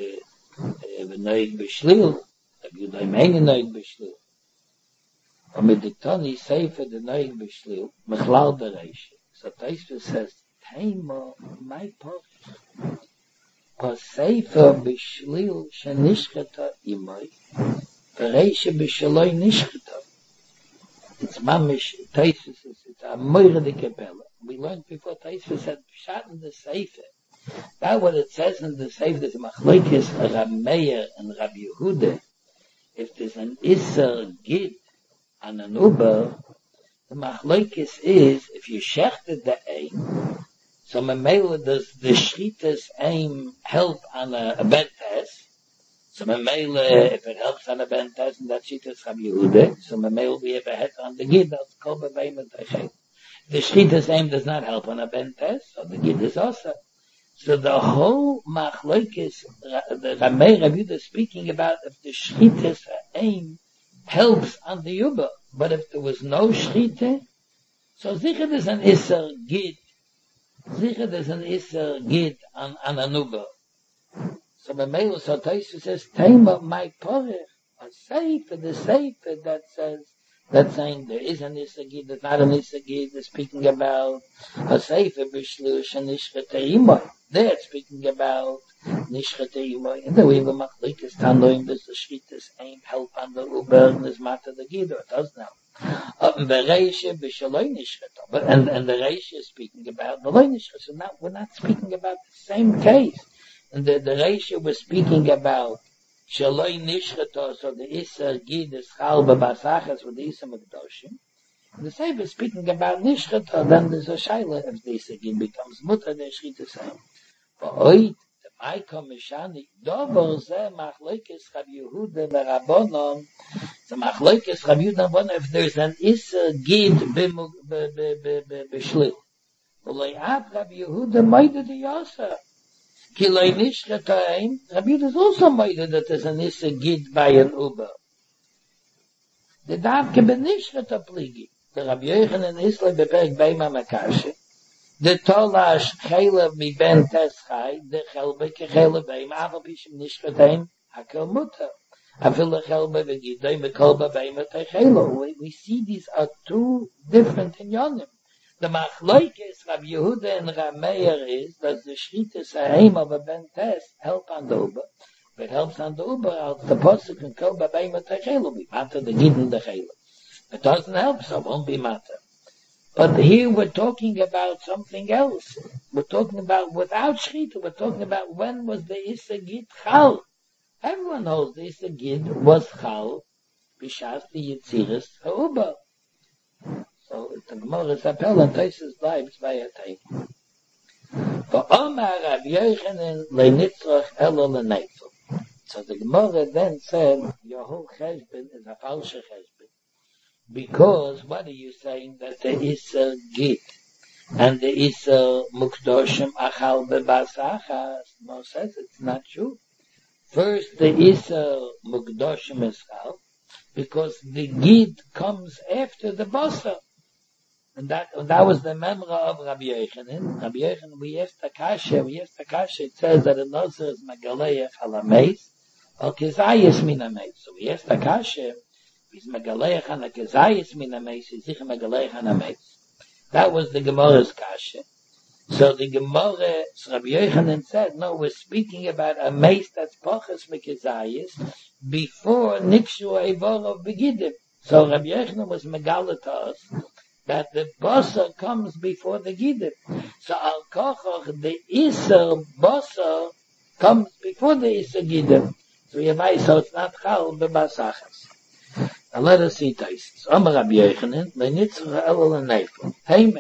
b'shlil, v'yudai meini noig b'shlil. V'midiktoni seifer the noig b'shlil, mechlal dereish. So Taisva says, Taima, my post. Seifer b'shlil shenishcheta imoi, v'reisha b'shaloi nishcheta. It's mamish, Taisva says, it's a moira de kapella. We learned before Taisva said, Pshat in the Seifer. That's what it says in the Seifer, there's a machlokes, Rab Meir and Rab Yehuda. If there's an Isser Gid and an Uber, the machlokes is, if you shechted the aim, so Mamela does the Shritas aim help on a bed test? So Mamela, if it helps on a bed test, and that Shritas Rab Yehuda, so Mamela we have a head on the Gid, that's called Bebeim and Tachel. The Shritas aim does not help on a bed test, so the Gid is also. So the whole machlokes, the Ramei Rab Yehuda speaking about if the Shritas aim helps on the Yuba, but if there was no Shrita, so sicher there's an Isser Gid, on an Uber. So Mamela so Taisva says, Taima my porech, a Seifer, the Seifer that says, that's saying there is an Isser Gid, there's not an Isser Gid, they're speaking about a Seifer b'shlush and Nishchete Imoy. They're speaking about Nishchete Imoy. And then we have a machlokes Tanoim, there's the Shritas aim help on the Uber, and there's Mata the Gid, or it does now. And the Reisha is speaking about the Loy Nishcheta. So now we're not speaking about the same case. And the Reisha was speaking about Shaloi Nishcheta, so the Isser Gid is Chal B'Basachas with the Isser Mekdoshim. And the Sefer is speaking about Nishcheta, then there's a Shaila if the Isser Gid becomes Mutter, the Shrita Sam. But Oit, the Maiko Mishani, Dover Zeh Machlokes Rab Yehuda V'Rabbonon, the machlokes Rab Yehuda V'Rabbonon, if there's an Isser Gid b'shlil. V'loi Ab Rab Yehuda Moide de Yosef. Ki loi nishcheta ein, Rab Yehuda is also moide that there's an Isser Gid by an Uber. The Davke b'nishcheta pligi. The Rab Yochanan Islay beperk Beima Makashe. The Tolash Chelev mi ben Teschai, the Chelbe ke Chelev Beima, Aval Pishim nishcheta ein, Hakel Mutter. We see these are two different inyanim. The machlokes Rab Yehuda and Rab Meir is that the Shritas aim of a ben test help on the Uber. If it helps on the Uber, the pasuk can call Bebeim Tachelu, be matter the Gid and the Chelu. If it doesn't help, so it won't be matter. But here we're talking about something else. We're talking about without Shrita, we're talking about when was the Isser Gid Chal. Everyone knows this Gid was Chal, Bishas the Yitziris Ha'uba. So the Gemara's appel and Taisus lives by a time. V'omar Rab Yochanan le'nitzrach elo le'neitzel. So the Gemara then said, your whole cheshbon is a falsche cheshbon. Because what are you saying? That there is a Gid, and there is a Mukdoshim Achal Bebasachas. No says it's not true. First, there is a Mukdoshim Eschal, because the Gid comes after the Basar. And that was the memra of Rabbi Yochanan. Rabbi Yochanan, we asked the Kasha, it says that a Nazir is Megaleach Halameis, or Kizayis Minameis. So we asked the Kasha, is Megaleach and a Kezayis min ameis, is sich Megaleach and ameis. That was the Gemara's kasha. So the Gemara, Rabbi Yochanan said, no, we're speaking about a mace that's Pachas Mekezayis before Nikshu Eivor of Begidim. So Rabbi Yochanan was Megalatas that the Basa comes before the Gidim. So Al Kochach, the Isser Basa comes before the Isser Gidim. So it's not Chal Bebasachas. Now let us see Taisis. Amar Rabbi Yochanan, Leinitzur Elul Neifel. Heimen.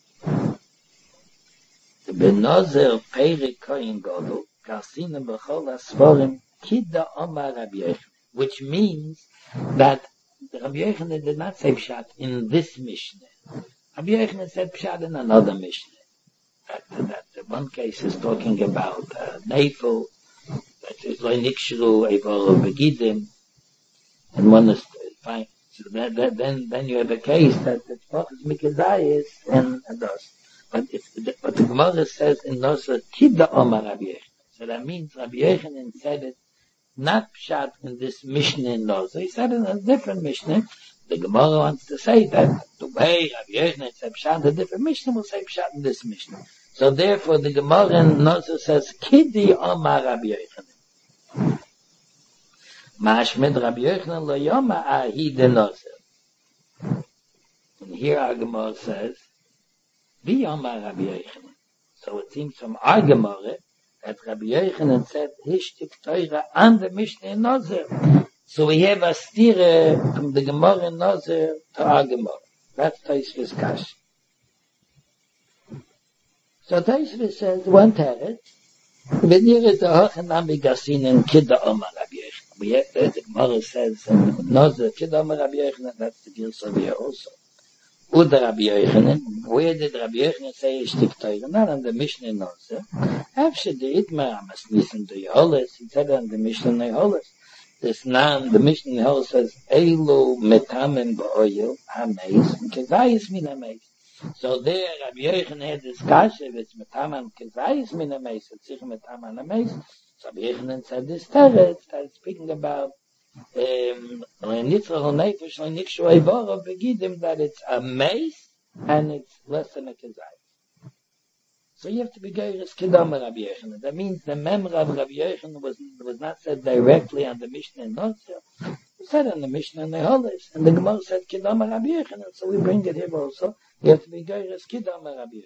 Benozer Peirik Koyin Godel, Garsina Bechol Asforim, Kidda Omar Rabbi Yochanan. Which means that Rabbi Yochanan did not say Pshat in this Mishnah. Rabbi Yochanan said Pshat in another Mishnah. That the one case is talking about Neifel, that is Lo Nikshru Eivor Begidim, and one is fine. So then you have a case that it's Pachas Mekezayis and thus. But the Gemara says in Nosra Kidda Omar Rabbi Yochanan. So that means Rabbi Yochanan said it not Pshat in this Mishnah in Nosra. He said it in a different Mishnah. The Gemara wants to say that the way Rabbi Yochanan said Pshat in a different Mishnah will say Pshat in this Mishnah. So therefore the Gemara in Nosra says Kiddi Omar Rabbi Yochanan. Mashmed Rabbi Yochanan lo yoma ahi de Nosra. And here our Gemara says V'yomar Rabbi Yochanan. So it seems from our Gemara that Rabbi Yochanan said Hishtik Torah and the Mishnah in Nozer. So we have a stira from the Gemara in Nozer to our Gemara. That's Tosfos Kash. So Tosfos says one teretz. V'nir is the Hochanami Gasinin Kidda Omar Rabbi Yochanan. We have the Gemara says in Nozer Kidda Omar Rabbi Yochanan. That's the Gilsa here also. Uda Rabbi Yochanan, where did Rabbi Yochanan say Hishtik Torah? Not on the Mishnah in Nozer. After the Itmar Amas Nisan to Yeholes, he said on the Mishnah in Yeholes. This nan, the Mishnah in Yeholes says, Eilu metamen ba'oyel hameis, kezayis min hameis. So there, Rabbi Yochanan had this kasha, if it's metamen kezayis min hameis, it's sich metamen hameis. So Rabbi Yochanan said this teretz, started speaking about that it's a mace and it's less than a kezayis. So you have to be geiris kidam Rabbi Yochanan. That means the memra of Rabbi Yochanan was not said directly on the Mishnah in Nozer. It was said on the Mishnah in Yeholes, and the Gemara said kidam Rabbi Yochanan. So we bring it here also. You have to be geiris kidam Rabbi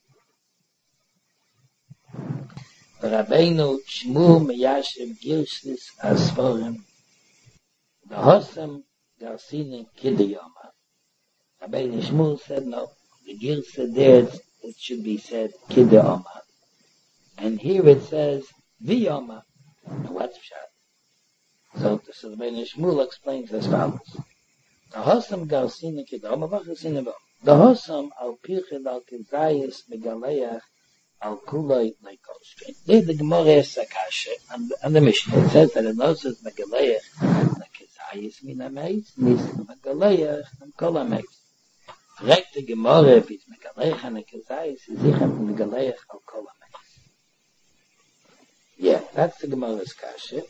Yochanan. Rabbeinu Shmuel meyashiv girshlis asforim. The Hossam Garsina Kidayama. Rabbeinu Shmuel said no. The Girsa there, it should be said Kidayama. And here it says V'yama. What's Pshat? So Rabbeinu Shmuel explains as follows. The Hossam Garsina Kidayama. The Hossam al Pirchid al Kezayis Megaleach al Kulay Leikoshkin. There the Gemara is Sakasha and the Mishnah. It says that it also is Megaleach. Kezayis min hameis, nis Megaleach and kol hameis. Fragt the Gemara if it's Megaleach and a Kezayis, is sicher Megaleach al kol hameis. Yeah, that's the Gemara's kasha.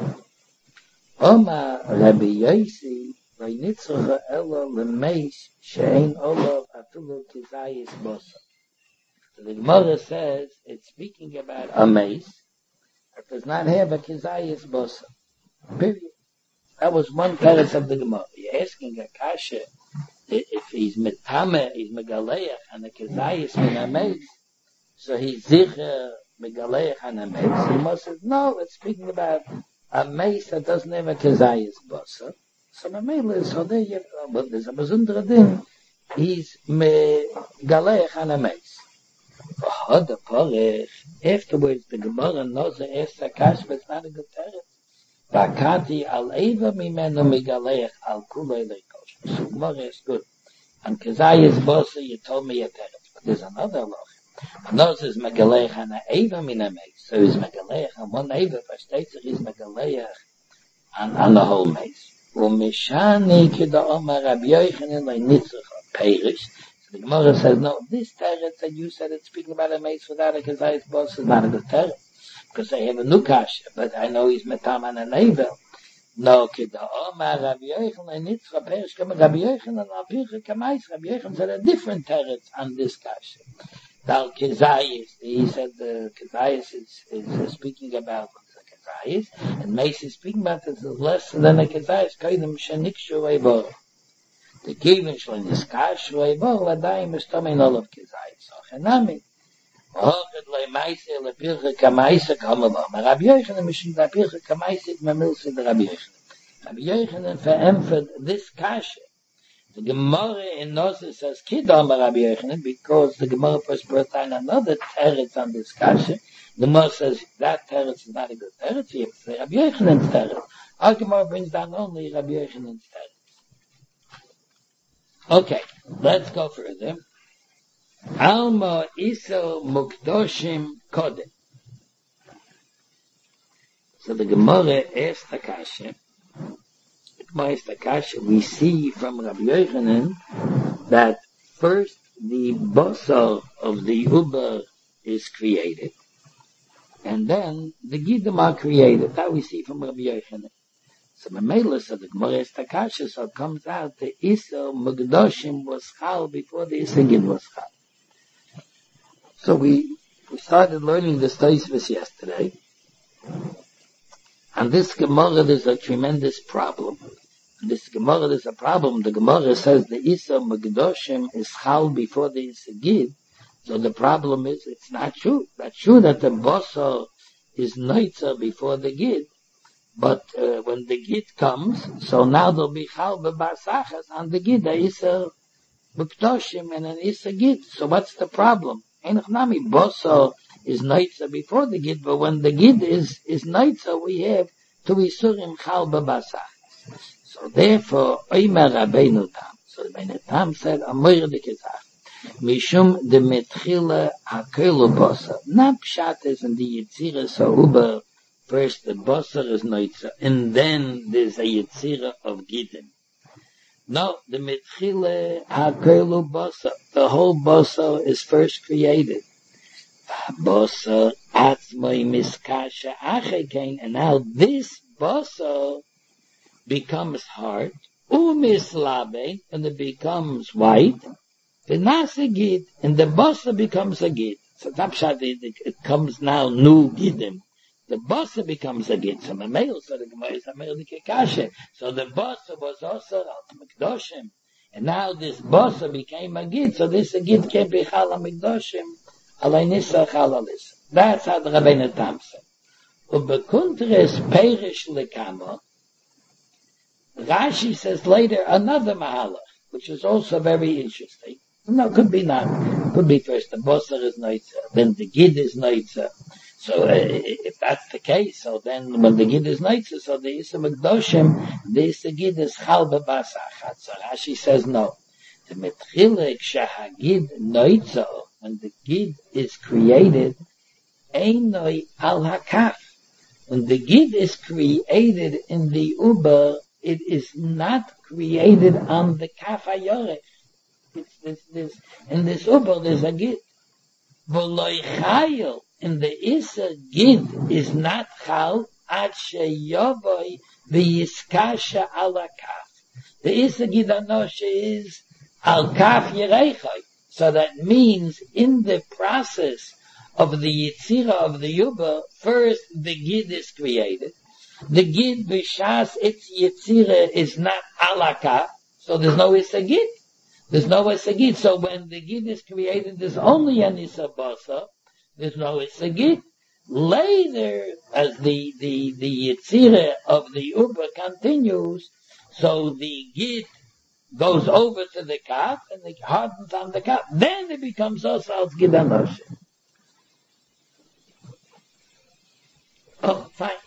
Oma Rabbi Yosi, lo nitzrocha elo lemeis, she'ein olav afilu Kezayis bosa. So the Gemara says, it's speaking about a mace that does not have a Kezayis bosa. Period. That was one teretz of the Gemara. You're asking a kasha if he's metame, he's megaleach, and a kezayis min hameis, so he's zicher megaleach and hameis. He must say, no, it's speaking about a mace that doesn't have a kezayis bosa. So memele, so there you have, but there's a besondere din, he's megaleach and hameis. V'hod porech, afterwards the Gemara knows the Esther kasha, but it's not a good teretz. Vakati al eva mimenu megaleach al kulei leikosh. So Gemara is good. And Kezayis bosa, you told me a teretz. But there's another law. Another says megaleach and a eva minameis. So he's megaleach and one eva, but states that he's megaleach and the whole mace. Umishani kida omar Rabbi Yochanan leinitzach perish. So the Gemara says, no, this teretz that you said it's speaking about a mace without a Kezayis bosa is not a good teretz. Because I have a new kasha, but I know he's metam and an evel. No, kida Omar Rabbi Yochanan Nitzcha Perish Kama Rabbi Yochanan Al Pircha Kamais. Rabbi Yochanan said a different teretz on this kasha. Dal Kezayis, he said the Kezayis is speaking about the Kezayis, and Mace is speaking about this is less than a Kezayis. Kaidem Shanik Shuaybo. The Kivin Shlan is Kash Shuaybo, Ladayim is Tomin all of Kezayis. So Chanami. Hochad le Maise le Pircha Kamaisa Kamaba. Rabbi Yochanan Mishim da Pircha Kamaisa Mamilsa the Rabbi Yochanan. Rabbi Yochanan verempfert this kasha. The Gemara in Nozeh says Kidam Rabbi Yochanan because the Gemara first brought down another teretz on this kasha. The Gemara says that teretz is not a good teretz. You have to say Rabbi Yochanan's teretz. Our Gemara brings down only Rabbi Yochanan's teretz. Okay, let's go further. Alma Iso Mukdoshim Kodem. So the Gemara asked the kasha. We see from Rabbi Yochanan that first the basar of the uber is created, and then the gidim are created. That we see from Rabbi Yochanan. So Mamela said the Gemara is Takasha, so it comes out the Isa Mugdoshim was chal before the Isa Gid was chal. So we started learning the Tosfos yesterday. And this Gemara, there's a tremendous problem. This Gemara, there's a problem. The Gemara says the Isa Megdoshim is chal before the Isa Gid. So the problem is, it's not true. That's true that the Basar is Neitzer before the Gid. But when the Gid comes, so now there'll be chal b'basachas on the Gid, the Isa Megdoshim and an Isa Gid. So what's the problem? Einach Nami, Basar is Neitzer before the Gid, but when the Gid is Neitzer, we have two Isurim chal b'basach. So therefore, Omer Rabbeinu Tam. So Rabbeinu Tam said, Amor de Kezach, Mishum de Metchila HaKelu Basar. Not Pshat is in the Yitzira Sa'uba, first the Basar is Neitzer, and then there's a Yitzira of Gidim. No, the Metchila HaKelu Basar, the whole Basar is first created. Basar atzmoi miskasha achekein, and now this basar becomes hard, umislabe, and it becomes white, v'nase gid, and the basar becomes a gid. So tapshat, it comes now new gidim. The basar becomes a gid. So Mamel, so the Gemara is Mamel Dikekashe. So the basar was also al Mikdoshim, and now this basar became a gid. So this a gid can't be chal Mikdoshim. That's how the Rabbeinu Tam said. Ubekuntres perish lekama. Rashi says later another mahalach, which is also very interesting. No, could be not. Could be first the basar is neitzer, then the gid is neitzer. So if that's the case, so then when the gid is neitzer, so the Isa Megdoshim, the Isa Gid is chal b'basachat. So Rashi says no. The metchilek shahagid neitzer. When the Gid is created, Einoi al hakaf. When the Gid is created in the Uber, it is not created on the Kaf HaYorech. In this Uber, there's a Gid. V'loi chayil, in the Isa Gid is not chal, ad sheyovoi v'yiskasha al hakaf. The Isa Gid anoshe is al kaf yerechoi. So that means in the process of the Yitzira of the Yuba, first the Gid is created. The Gid b'shas its Yitzira is not alaka, so there's no Isa Gid. There's no Isa Gid. So when the Gid is created, there's only an Isa Basa. There's no Isa Gid. Later, as the Yitzira of the Yuba continues, so the Gid goes over to the kaf and it hardens on the kaf. Then it becomes also als Gid Anoshe. Oh, fine.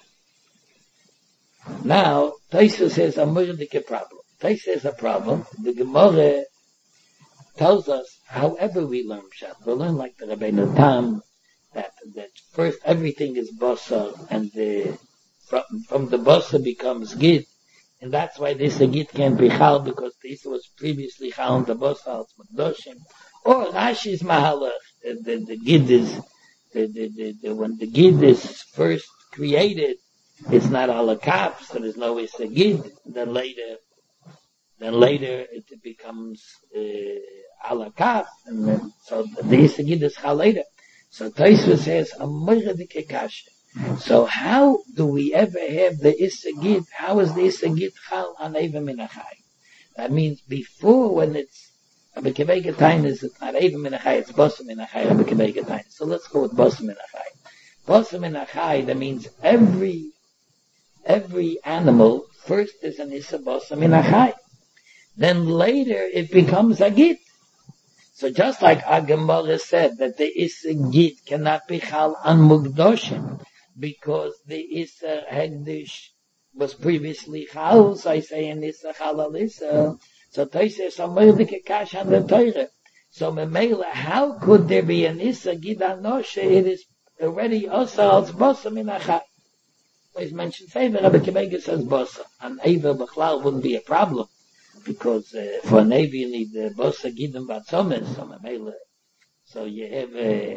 Now, Tosfos says a murdike problem. Tosfos says a problem. The Gemara tells us, however we learn Pshat, we learn like the Rabbeinu Tam, that first everything is basar, and from the basar becomes Gid. And that's why this Gid can't be chal, because this was previously chal on the basar, it's Megdoshim. Or Rashi's mahalach, the Gid is, when the Gid is first created, it's not ala kaf, so there's no isagid. Then later it becomes ala kaf, and then, so the isagid is chal later. So Tosfos says a moiradike kasha. So how do we ever have the isagid? How is the isagid chal on eva min achai? That means before, when it's a bekevega tainis, it's not eva min achai, it's bosa min achai, a bekevega tainis. So let's go with bosa min achai. Bosa min achai, that means every animal first is an issa bosa min achai. Then later it becomes a git. So just like Agamara said that the issa git cannot be chal on mugdoshim because the issa hegdish was previously chal, so I say an issa chal al issa. So Tosfos says kash on the Torah. So memela, how could there be an issa git anoshe? It is already also als bosa min achai. He's mentioned favor. Rabbi Kibega says bosa. An eva b'chlal wouldn't be a problem because for an eva you need the bosa gidem batzomes. So you have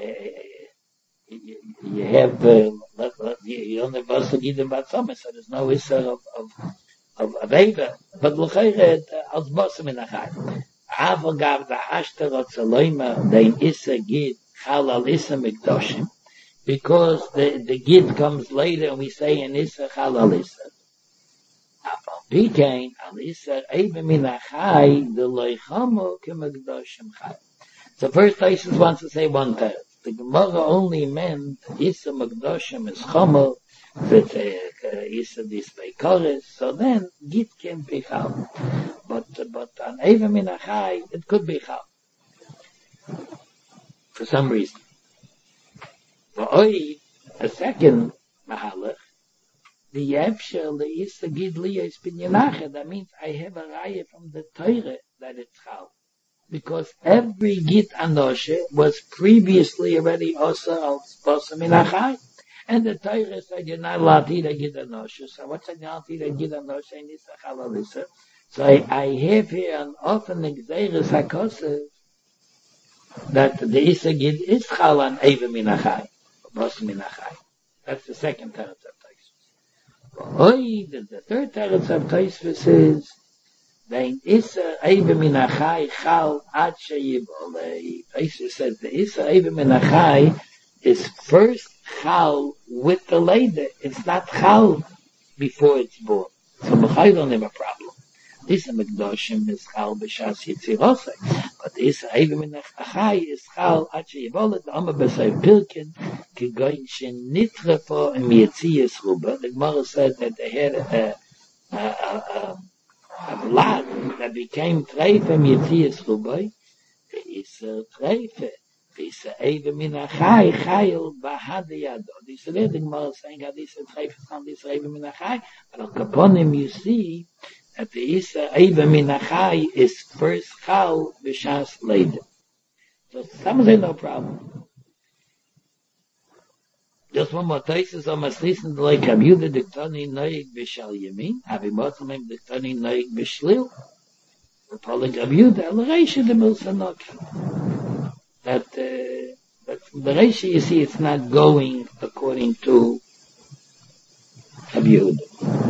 you don't have bosa gidem batzomes. So there's no issa of eva. But l'chayre als bosa min achai. Ava gav the hashterot zaloima dein issa gid chal al issa mikdoshim. Because the gid comes later and we say in Issa chal al Issa. Afal pikein al Issa eva min achai the loichamo kemagdoshim chai. So first Tosfos wants to say one third. The Gemara only meant Issa magdoshim is chomo with Issa dispay kores. So then gid can be chal. But on eva min achai it could be chal. For some reason. V'oi, a second mahalach, the Yevshel, the Issa Gid Liyos bin Yenacha, that means I have a raya from the Torah that it's chal. Because every Gid Anoshe was previously already also als bosa min achai. And the Torah said you're not allowed to eat a Gid Anoshe. So what's a allowed to eat a Gid Anoshe in Issa chal al Issa? So I have here an often exeris hakosev that the Issa Gid is chal on eva min achai. That's the second teretz of Tosfos. The third teretz of Tosfos is Vein Issa eva min achai chal ad sheyibole. Tosfos says the Issa eva min achai is first chal with the later. It's not chal before it's born. So b'chai don't have a problem. Issa Mikdoshim is chal b'shas yitzirosei. But Issa eva min achai is chal ad sheyibole. The Amma b'sei pilkin kigoyin shenitrefo im yitzias ruba. The Gemara said that they had a blood that became treife im yitzias ruba. The Issa treife. The Issa eva min achai chayil b'had yado. This is the Gemara saying that Issa treife is not Issa eva min achai. But al kaponim you see that the Issa eva min achai is first chal b'shas later. So some say no problem. Just one more Tosfos on Maslisin like Abiuda diktani noig b'shal yamin, Abimatzamim diktani noig b'shlil. The Polik Abiuda al Reishi de Milsanoki. That the Reishi, you see, it's not going according to Abiuda.